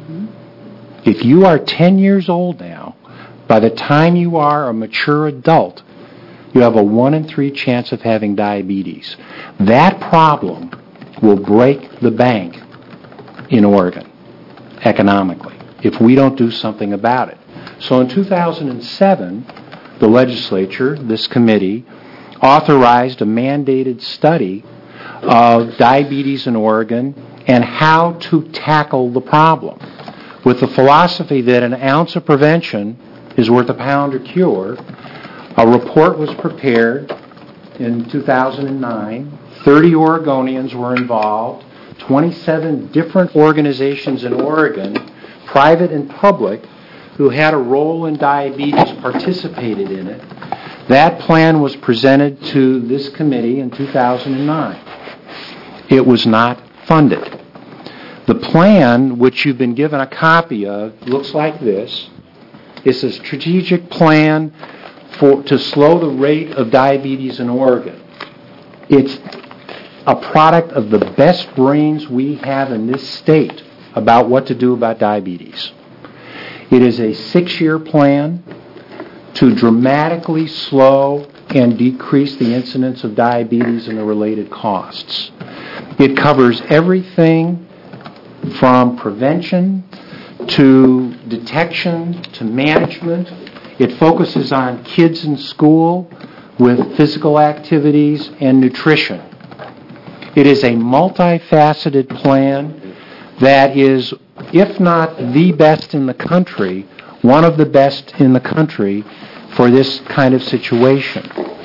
If you are ten years old now, by the time you are a mature adult, you have a one in three chance of having diabetes. That problem will break the bank in Oregon economically if we don't do something about it. So in two thousand seven, the legislature, this committee, authorized a mandated study of diabetes in Oregon and how to tackle the problem, with the philosophy that an ounce of prevention is worth a pound of cure. A report was prepared in two thousand nine. thirty Oregonians were involved. twenty-seven different organizations in Oregon, private and public, who had a role in diabetes participated in it. That plan was presented to this committee in two thousand nine. It was not funded. The plan, which you've been given a copy of, looks like this. It's a strategic plan for to slow the rate of diabetes in Oregon. It's a product of the best brains we have in this state about what to do about diabetes. It is a six-year plan to dramatically slow and decrease the incidence of diabetes and the related costs. It covers everything from prevention to detection to management. It focuses on kids in school with physical activities and nutrition. It is a multifaceted plan that is, if not the best in the country, one of the best in the country for this kind of situation.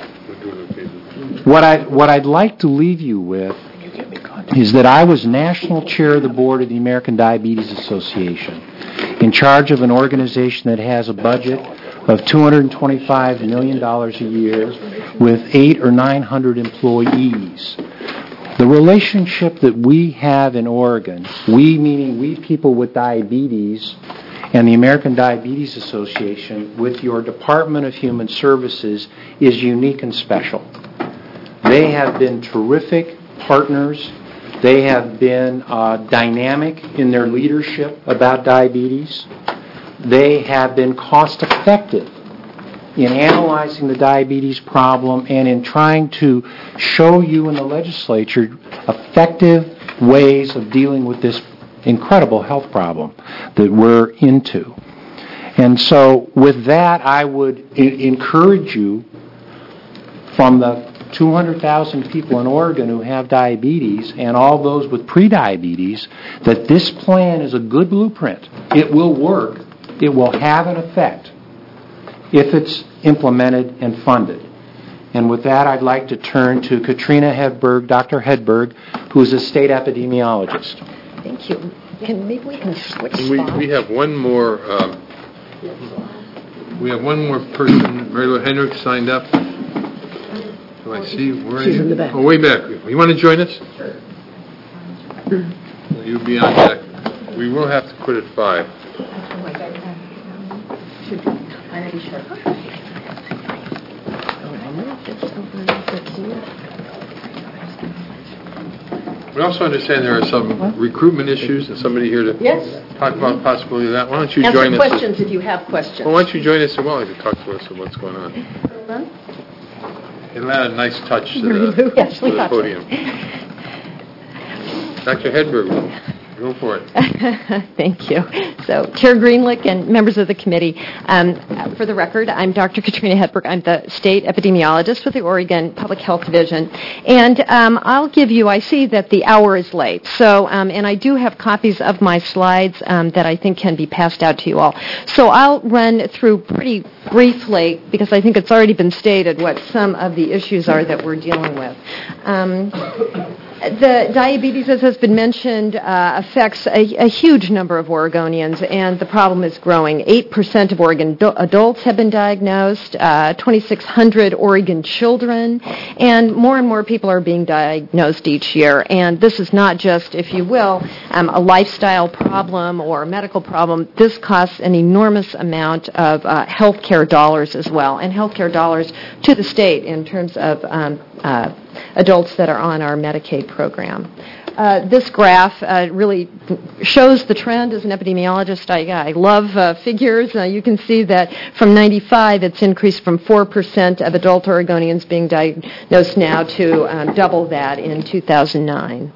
What, I, what I'd like to leave you with is that I was national chair of the board of the American Diabetes Association, in charge of an organization that has a budget of two hundred twenty-five million dollars a year with eight or nine hundred employees. The relationship that we have in Oregon, we meaning we people with diabetes and the American Diabetes Association with your Department of Human Services, is unique and special. They have been terrific partners. They have been uh, dynamic in their leadership about diabetes. They have been cost effective in analyzing the diabetes problem and in trying to show you in the legislature effective ways of dealing with this incredible health problem that we're into. And so with that, I would I- encourage you, from the two hundred thousand people in Oregon who have diabetes and all those with prediabetes, that this plan is a good blueprint. It will work. It will have an effect if it's implemented and funded. And with that, I'd like to turn to Katrina Hedberg, Doctor Hedberg, who is a state epidemiologist. Thank you. And maybe we can switch We, spots. we have one more, um, we have one more person, Mary Lou Hendricks signed up. Do I see? Where are She's you? in the back. Oh, way back. You want to join us? Sure. You'll be on deck. We will have to quit at five. We also understand there are some recruitment issues, and somebody here to Yes. talk about the possibility of that. Why don't you Answer join us? questions if you have questions. Well, why don't you join us as well to talk to us about what's going on? It'll add a nice touch to the, Yes, to we the thought so. podium. Doctor Hedberg, go for it. Thank you. So, Chair Greenlick and members of the committee, um, for the record, I'm Doctor Katrina Hedberg. I'm the state epidemiologist with the Oregon Public Health Division. And um, I'll give you, I see that the hour is late, so, um, and I do have copies of my slides um, that I think can be passed out to you all. So I'll run through pretty briefly, because I think it's already been stated, what some of the issues are that we're dealing with. Um, the diabetes, as has been mentioned, uh, affects a, a huge number of Oregonians, and the problem is growing. eight percent of Oregon do- adults have been diagnosed, uh, twenty-six hundred Oregon children, and more and more people are being diagnosed each year. And this is not just, if you will, um, a lifestyle problem or a medical problem. This costs an enormous amount of uh, health care dollars as well, and health care dollars to the state in terms of um, uh, adults that are on our Medicaid program. Uh, this graph uh, really shows the trend. As an epidemiologist, I, I love uh, figures. Uh, you can see that from ninety-five, it's increased from four percent of adult Oregonians being diagnosed now to um, double that in two thousand nine.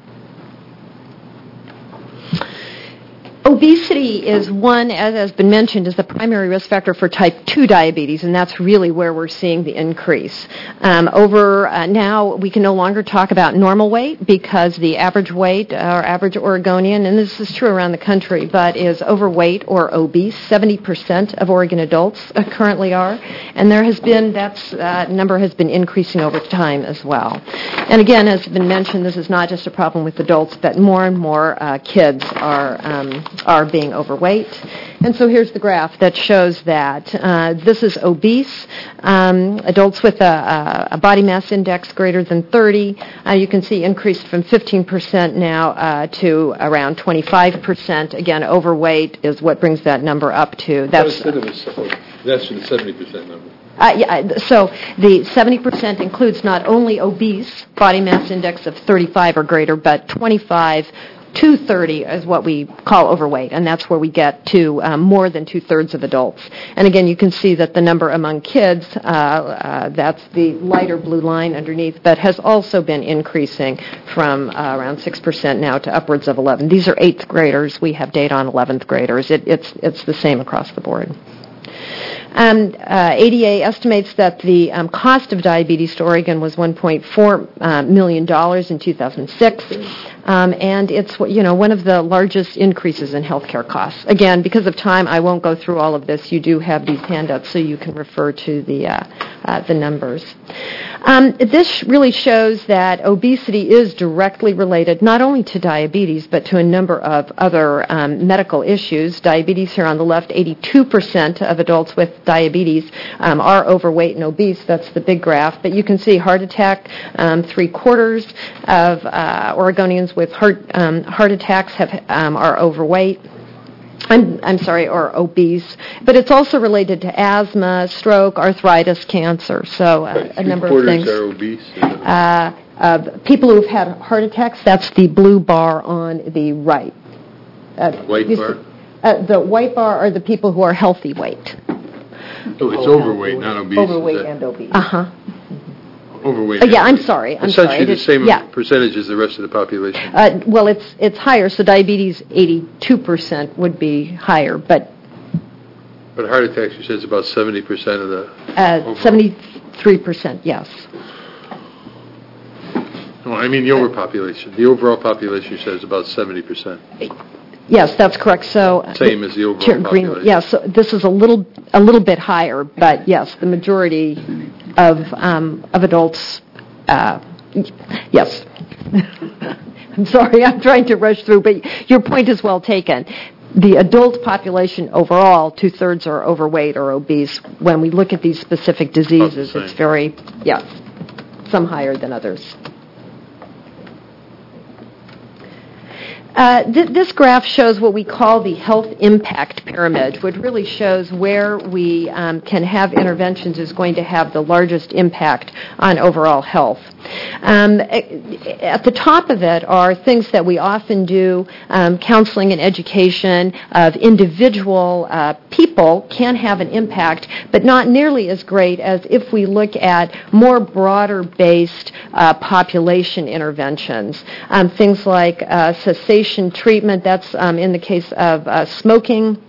Obesity is one, as has been mentioned, is the primary risk factor for type two diabetes, and that's really where we're seeing the increase. Um, over uh, now, we can no longer talk about normal weight because the average weight, or average Oregonian, and this is true around the country, but is overweight or obese. seventy percent of Oregon adults uh, currently are, and there has been, that uh, number has been increasing over time as well. And again, as has been mentioned, this is not just a problem with adults, but more and more uh, kids are um, are being overweight. And so here's the graph that shows that. Uh, this is obese, um, adults with a, a body mass index greater than thirty. Uh, you can see increased from fifteen percent now uh, to around twenty-five percent. Again, overweight is what brings that number up to. That's, that's the seventy percent number. Uh, yeah, so the seventy percent includes not only obese, body mass index of thirty-five or greater, but twenty-five to thirty is what we call overweight, and that's where we get to um, more than two-thirds of adults. And again, you can see that the number among kids, uh, uh, that's the lighter blue line underneath, but has also been increasing from uh, around six percent now to upwards of eleven. These are eighth graders. We have data on eleventh graders. It, it's, it's the same across the board. Um, uh, A D A estimates that the um, cost of diabetes to Oregon was one point four uh, million dollars in two thousand six, um, and it's you know one of the largest increases in healthcare costs. Again, because of time, I won't go through all of this. You do have these handouts, so you can refer to the uh, uh, the numbers. Um, this really shows that obesity is directly related not only to diabetes, but to a number of other um, medical issues. Diabetes here on the left, eighty-two percent of adults with diabetes um, are overweight and obese. That's the big graph. But you can see heart attack, um, three quarters of uh, Oregonians with heart um, heart attacks have um, are overweight. I'm, I'm sorry, or obese, but it's also related to asthma, stroke, arthritis, cancer, so uh, a number of things. Are obese? Uh, uh, people who have had heart attacks, that's the blue bar on the right. Uh, white bar? See, uh, the white bar are the people who are healthy weight. Oh, it's overweight, not obese. Overweight and obese. Uh-huh. Overweight. Uh, yeah, I'm sorry. I'm Essentially sorry. the same yeah. percentage as the rest of the population. Uh, well, it's it's higher, so diabetes, eighty-two percent would be higher, but... But heart attacks, you said, is about seventy percent of the... Uh, seventy-three percent, yes. No, I mean the overpopulation. The overall population, you said, is about seventy percent. Yes, that's correct. So Same as the overall Chair Green, population. yes, so this is a little a little bit higher, but yes, the majority of um, of adults, uh, yes. I'm sorry, I'm trying to rush through, but your point is well taken. The adult population overall, two-thirds are overweight or obese. When we look at these specific diseases, it's very, yes, some higher than others. Uh, th- this graph shows what we call the health impact pyramid, which really shows where we um, can have interventions is going to have the largest impact on overall health. Um, at the top of it are things that we often do, um, counseling and education of individual uh, people can have an impact, but not nearly as great as if we look at more broader-based uh, population interventions. Um, things like uh, cessation treatment, that's um, in the case of uh, smoking,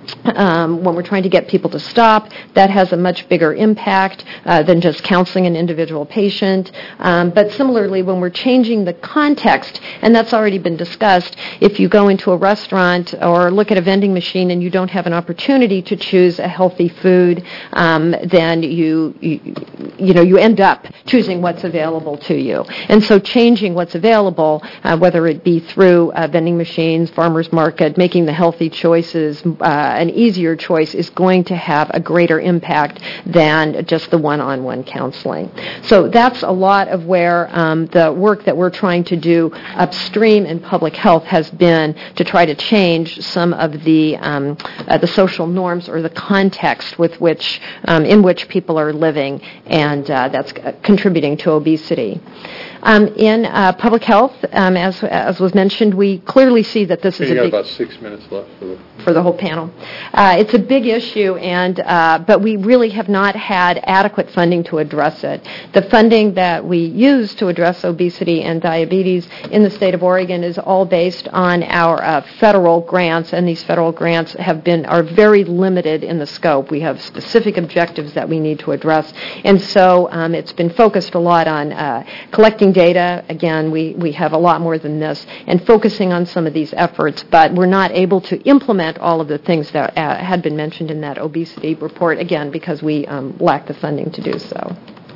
Um, when we're trying to get people to stop, that has a much bigger impact uh, than just counseling an individual patient. Um, but similarly, when we're changing the context, and that's already been discussed, if you go into a restaurant or look at a vending machine and you don't have an opportunity to choose a healthy food, um, then you, you you know you end up choosing what's available to you. And so changing what's available, uh, whether it be through uh, vending machines, farmers market, making the healthy choices uh, an easier choice is going to have a greater impact than just the one-on-one counseling. So that's a lot of where um, the work that we're trying to do upstream in public health has been to try to change some of the um, uh, the social norms or the context with which um, in which people are living, and uh, that's uh, contributing to obesity. Um, in uh, public health, um, as as was mentioned, we clearly see that this is You a got big about six minutes left for the... for the whole panel. Uh, it's a big issue, and uh, but we really have not had adequate funding to address it. The funding that we use to address obesity and diabetes in the state of Oregon is all based on our uh, federal grants, and these federal grants have been are very limited in the scope. We have specific objectives that we need to address, and so um, it's been focused a lot on uh, collecting data. Again, we, we have a lot more than this, and focusing on some of these efforts, but we're not able to implement all of the things that uh, had been mentioned in that obesity report, again, because we um, lack the funding to do so.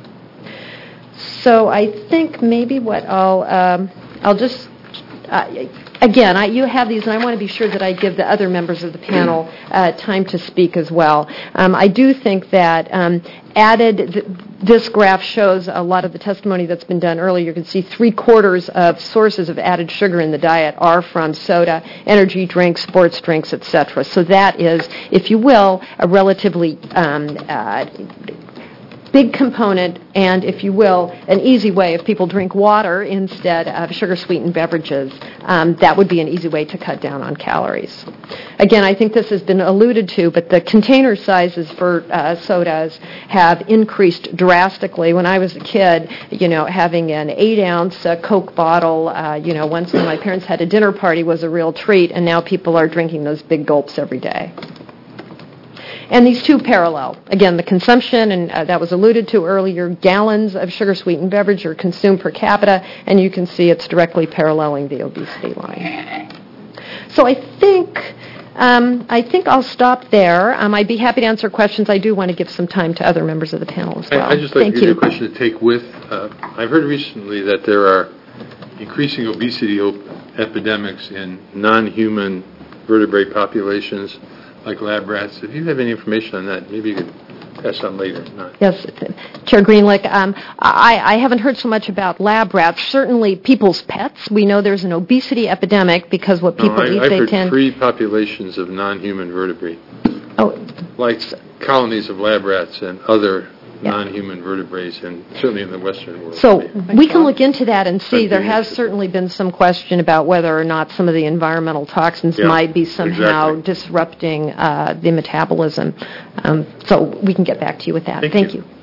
So I think maybe what I'll, um, I'll just, uh, again, I, you have these, and I want to be sure that I give the other members of the panel uh, time to speak as well. Um, I do think that um, added, th- this graph shows a lot of the testimony that's been done earlier. You can see three quarters of sources of added sugar in the diet are from soda, energy drinks, sports drinks, et cetera. So that is, if you will, a relatively um, uh, big component, and, if you will, an easy way. If people drink water instead of sugar-sweetened beverages, um, that would be an easy way to cut down on calories. Again, I think this has been alluded to, but the container sizes for uh, sodas have increased drastically. When I was a kid, you know, having an eight-ounce uh, Coke bottle, uh, you know, once when my parents had a dinner party was a real treat, and now people are drinking those big gulps every day. And these two parallel. Again, the consumption, and uh, that was alluded to earlier, gallons of sugar-sweetened beverage are consumed per capita, and you can see it's directly paralleling the obesity line. So I think um, I think I'll stop there. Um, I'd be happy to answer questions. I do want to give some time to other members of the panel as well. I, I'd just like Thank to give you. you a question to take with. Uh, I've heard recently that there are increasing obesity op- epidemics in non-human vertebrate populations, like lab rats. If you have any information on that, maybe you could pass on later. Not. Yes, Chair Greenlick. Um, I, I haven't heard so much about lab rats. Certainly, people's pets. We know there's an obesity epidemic because what people no, I, eat, I've they heard tend. three populations of non-human vertebrate. Oh, like colonies of lab rats and other yeah. non-human vertebrates, and certainly in the Western world. So we can look into that and see. That'd be There has certainly been some question about whether or not some of the environmental toxins Yeah, might be somehow exactly. disrupting uh, the metabolism. Um, so we can get back to you with that. Thank Thank you. you.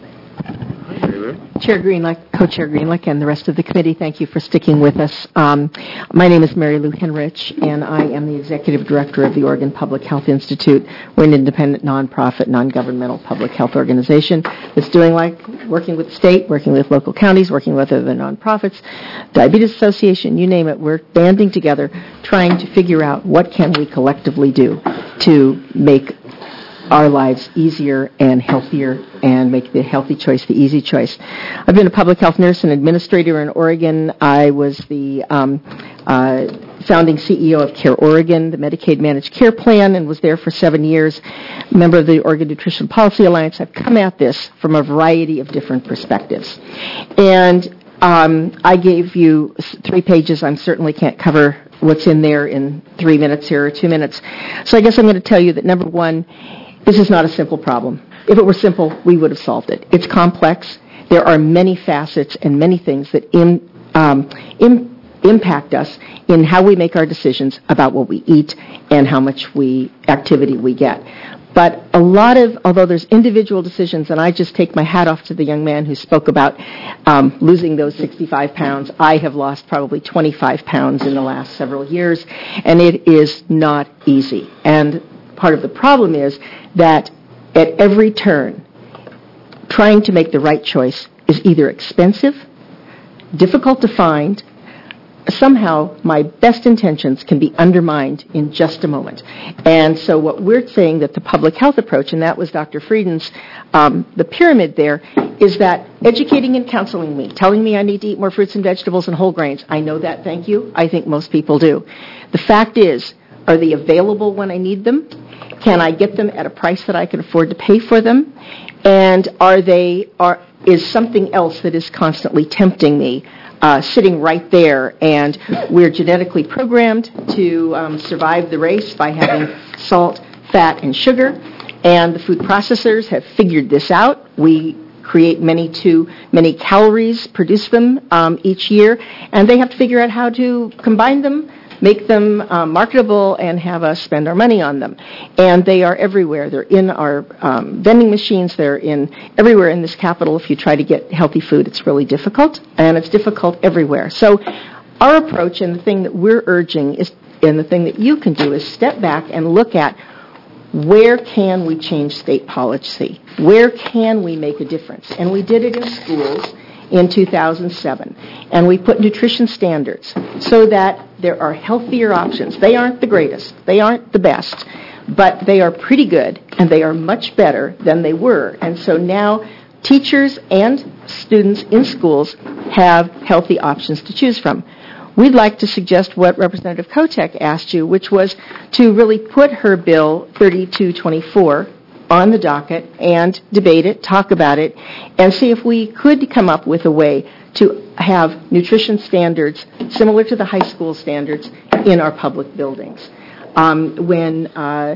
Chair Greenlick, Co-Chair Greenlick, and the rest of the committee, thank you for sticking with us. Um, my name is Mary Lou Henrich, and I am the Executive Director of the Oregon Public Health Institute. We're an independent, nonprofit, non-governmental public health organization that's doing like working with the state, working with local counties, working with other nonprofits, Diabetes Association, you name it. We're banding together, trying to figure out what can we collectively do to make our lives easier and healthier and make the healthy choice the easy choice. I've been a public health nurse and administrator in Oregon. I was the um, uh, founding C E O of Care Oregon, the Medicaid Managed Care Plan, and was there for seven years, member of the Oregon Nutrition Policy Alliance. I've come at this from a variety of different perspectives. And um, I gave you three pages. I certainly can't cover what's in there in three minutes here or two minutes. So I guess I'm going to tell you that, number one, this is not a simple problem. If it were simple, we would have solved it. It's complex. There are many facets and many things that in, um, in, impact us in how we make our decisions about what we eat and how much we activity we get. But a lot of, although there's individual decisions, and I just take my hat off to the young man who spoke about um, losing those sixty-five pounds. I have lost probably twenty-five pounds in the last several years, and it is not easy. And part of the problem is that at every turn, trying to make the right choice is either expensive, difficult to find. Somehow my best intentions can be undermined in just a moment. And so what we're saying that the public health approach, and that was Doctor Frieden's, um, the pyramid there, is that educating and counseling me, telling me I need to eat more fruits and vegetables and whole grains. I know that, thank you. I think most people do. The fact is, are they available when I need them? Can I get them at a price that I can afford to pay for them? And are they, are, is something else that is constantly tempting me Uh, sitting right there, and we're genetically programmed to um, survive the race by having salt, fat, and sugar, and the food processors have figured this out. We create many too many calories, produce them um, each year, and they have to figure out how to combine them, make them uh, marketable, and have us spend our money on them. And they are everywhere. They're in our um, vending machines. They're in everywhere in this capital. If you try to get healthy food, it's really difficult, and it's difficult everywhere. So our approach, and the thing that we're urging, is, and the thing that you can do, is step back and look at where can we change state policy? Where can we make a difference? And we did it in schools in two thousand seven. And we put nutrition standards so that there are healthier options. They aren't the greatest. They aren't the best. But they are pretty good, and they are much better than they were. And so now teachers and students in schools have healthy options to choose from. We'd like to suggest what Representative Kotek asked you, which was to really put her bill thirty-two twenty-four on the docket and debate it, talk about it, and see if we could come up with a way to have nutrition standards similar to the high school standards in our public buildings. Um, when uh,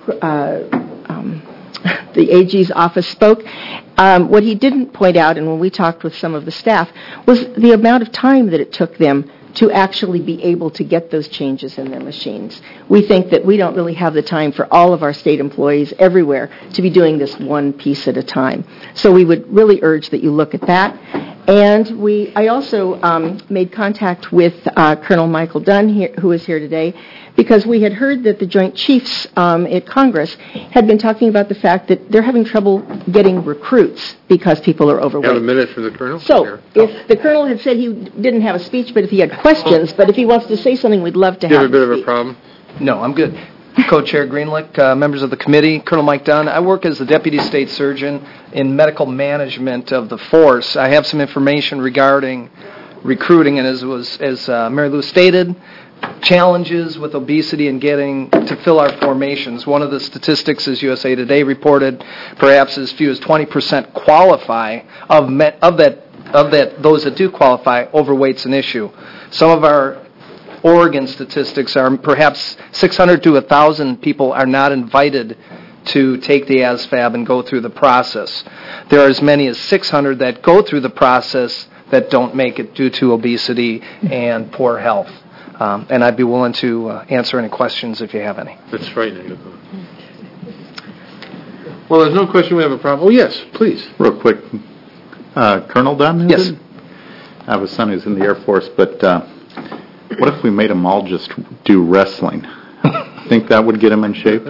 uh, um, the A G's office spoke, um, what he didn't point out, and when we talked with some of the staff, was the amount of time that it took them to actually be able to get those changes in their machines. We think that we don't really have the time for all of our state employees everywhere to be doing this one piece at a time. So we would really urge that you look at that. And we, I also um, made contact with uh, Colonel Michael Dunn, here, who is here today, because we had heard that the Joint Chiefs um, at Congress had been talking about the fact that they're having trouble getting recruits because people are overweight. Have a minute from the Colonel? So, Here. if the Colonel had said he didn't have a speech, but if he had questions, but if he wants to say something, we'd love to Do you have have a bit him of a speak. problem? No, I'm good. Co-Chair Greenlick, uh, members of the committee, Colonel Mike Dunn. I work as the Deputy State Surgeon in medical management of the force. I have some information regarding recruiting, and as was as uh, Mary Lou stated, challenges with obesity and getting to fill our formations. One of the statistics, as U S A Today reported, perhaps as few as twenty percent qualify of me- of that of that those that do qualify. Overweight's an issue. Some of our Oregon statistics are perhaps six hundred to one thousand people are not invited to take the A S V A B and go through the process. There are as many as six hundred that go through the process that don't make it due to obesity and poor health. Um, and I'd be willing to uh, answer any questions if you have any. That's frightening. Well, there's no question we have a problem. Oh, yes, please. Real quick, uh, Colonel Dunn, is Yes. it? I have a son who's in the Air Force, but uh, what if we made them all just do wrestling? Think that would get him in shape?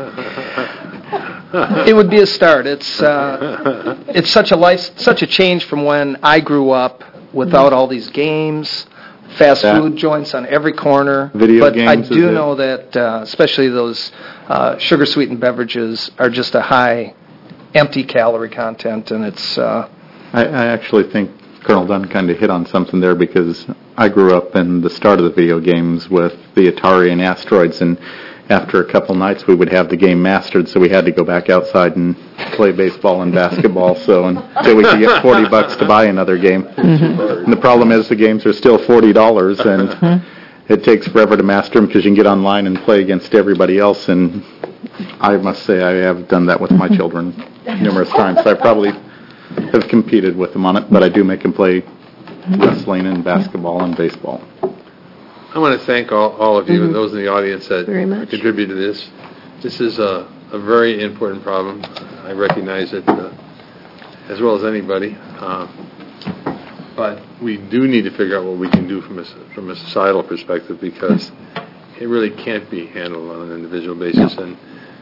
It would be a start. It's uh, it's such a life, such a change from when I grew up without all these games, fast That- food joints on every corner. Video but I games, is do it? know that uh, especially those uh, sugar-sweetened beverages are just a high empty calorie content, and it's. Uh, I, I actually think Colonel Dunn kind of hit on something there, because I grew up in the start of the video games with the Atari and Asteroids, and after a couple nights we would have the game mastered, so we had to go back outside and play baseball and basketball so until we could get forty bucks to buy another game. Mm-hmm. And the problem is the games are still forty dollars, and it takes forever to master them because you can get online and play against everybody else, and I must say I have done that with my children numerous times. So I probably have competed with them on it, but I do make them play wrestling and basketball and baseball. I want to thank all, all of you Mhm. and those in the audience that Very much. contribute to this. This is a, a very important problem. I recognize it uh, as well as anybody. Uh, but we do need to figure out what we can do from a, from a societal perspective, because it really can't be handled on an individual basis. And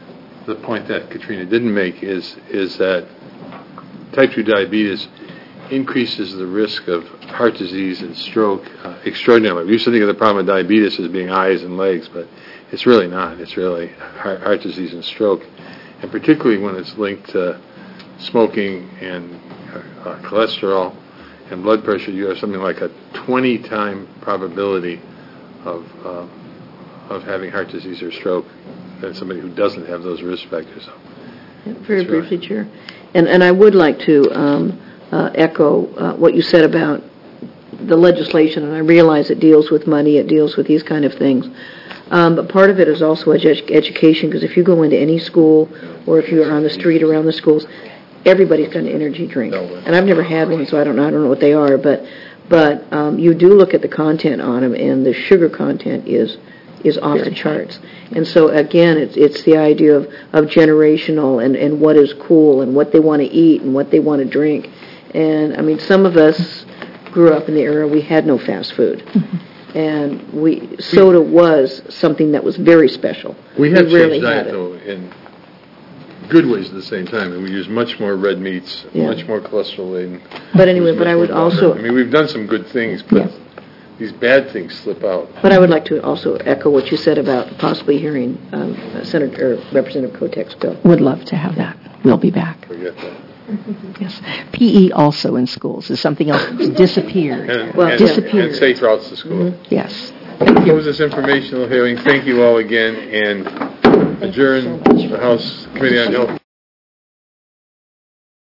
the point that Katrina didn't make is is that type two diabetes increases the risk of heart disease and stroke uh, extraordinarily. We used to think of the problem with diabetes as being eyes and legs, but it's really not. It's really heart, heart disease and stroke, and particularly when it's linked to smoking and uh, cholesterol and blood pressure, you have something like a twenty-time probability of uh, of having heart disease or stroke than somebody who doesn't have those risk factors. So, yeah, very briefly, Chair. And, and I would like to um, uh, echo uh, what you said about the legislation, and I realize it deals with money, it deals with these kind of things. Um, but part of it is also edu- education, because if you go into any school or if you're on the street around the schools, everybody's got an energy drink. And I've never had one, so I don't know, I don't know what they are, but but um, you do look at the content on them, and the sugar content is is off the charts. And so, again, it's it's the idea of, of generational and, and what is cool and what they want to eat and what they want to drink. And, I mean, some of us grew up in the era we had no fast food. Mm-hmm. And we soda was something that was very special. We have we changed diet, though, in good ways at the same time, and we use much more red meats, Yeah. much more cholesterol laden. But anyway, but I would also... I mean, we've done some good things, but Yes. these bad things slip out. But I would like to also echo what you said about possibly hearing um, Senator or Representative Kotek's bill. Would love to have that. We'll be back. Forget that. Yes. P E also in schools is something else that's disappeared. And, well, and, disappeared. and safe routes to school. Mm-hmm. Yes. We'll close this informational hearing. Thank you all again, and adjourn the House Committee on Health.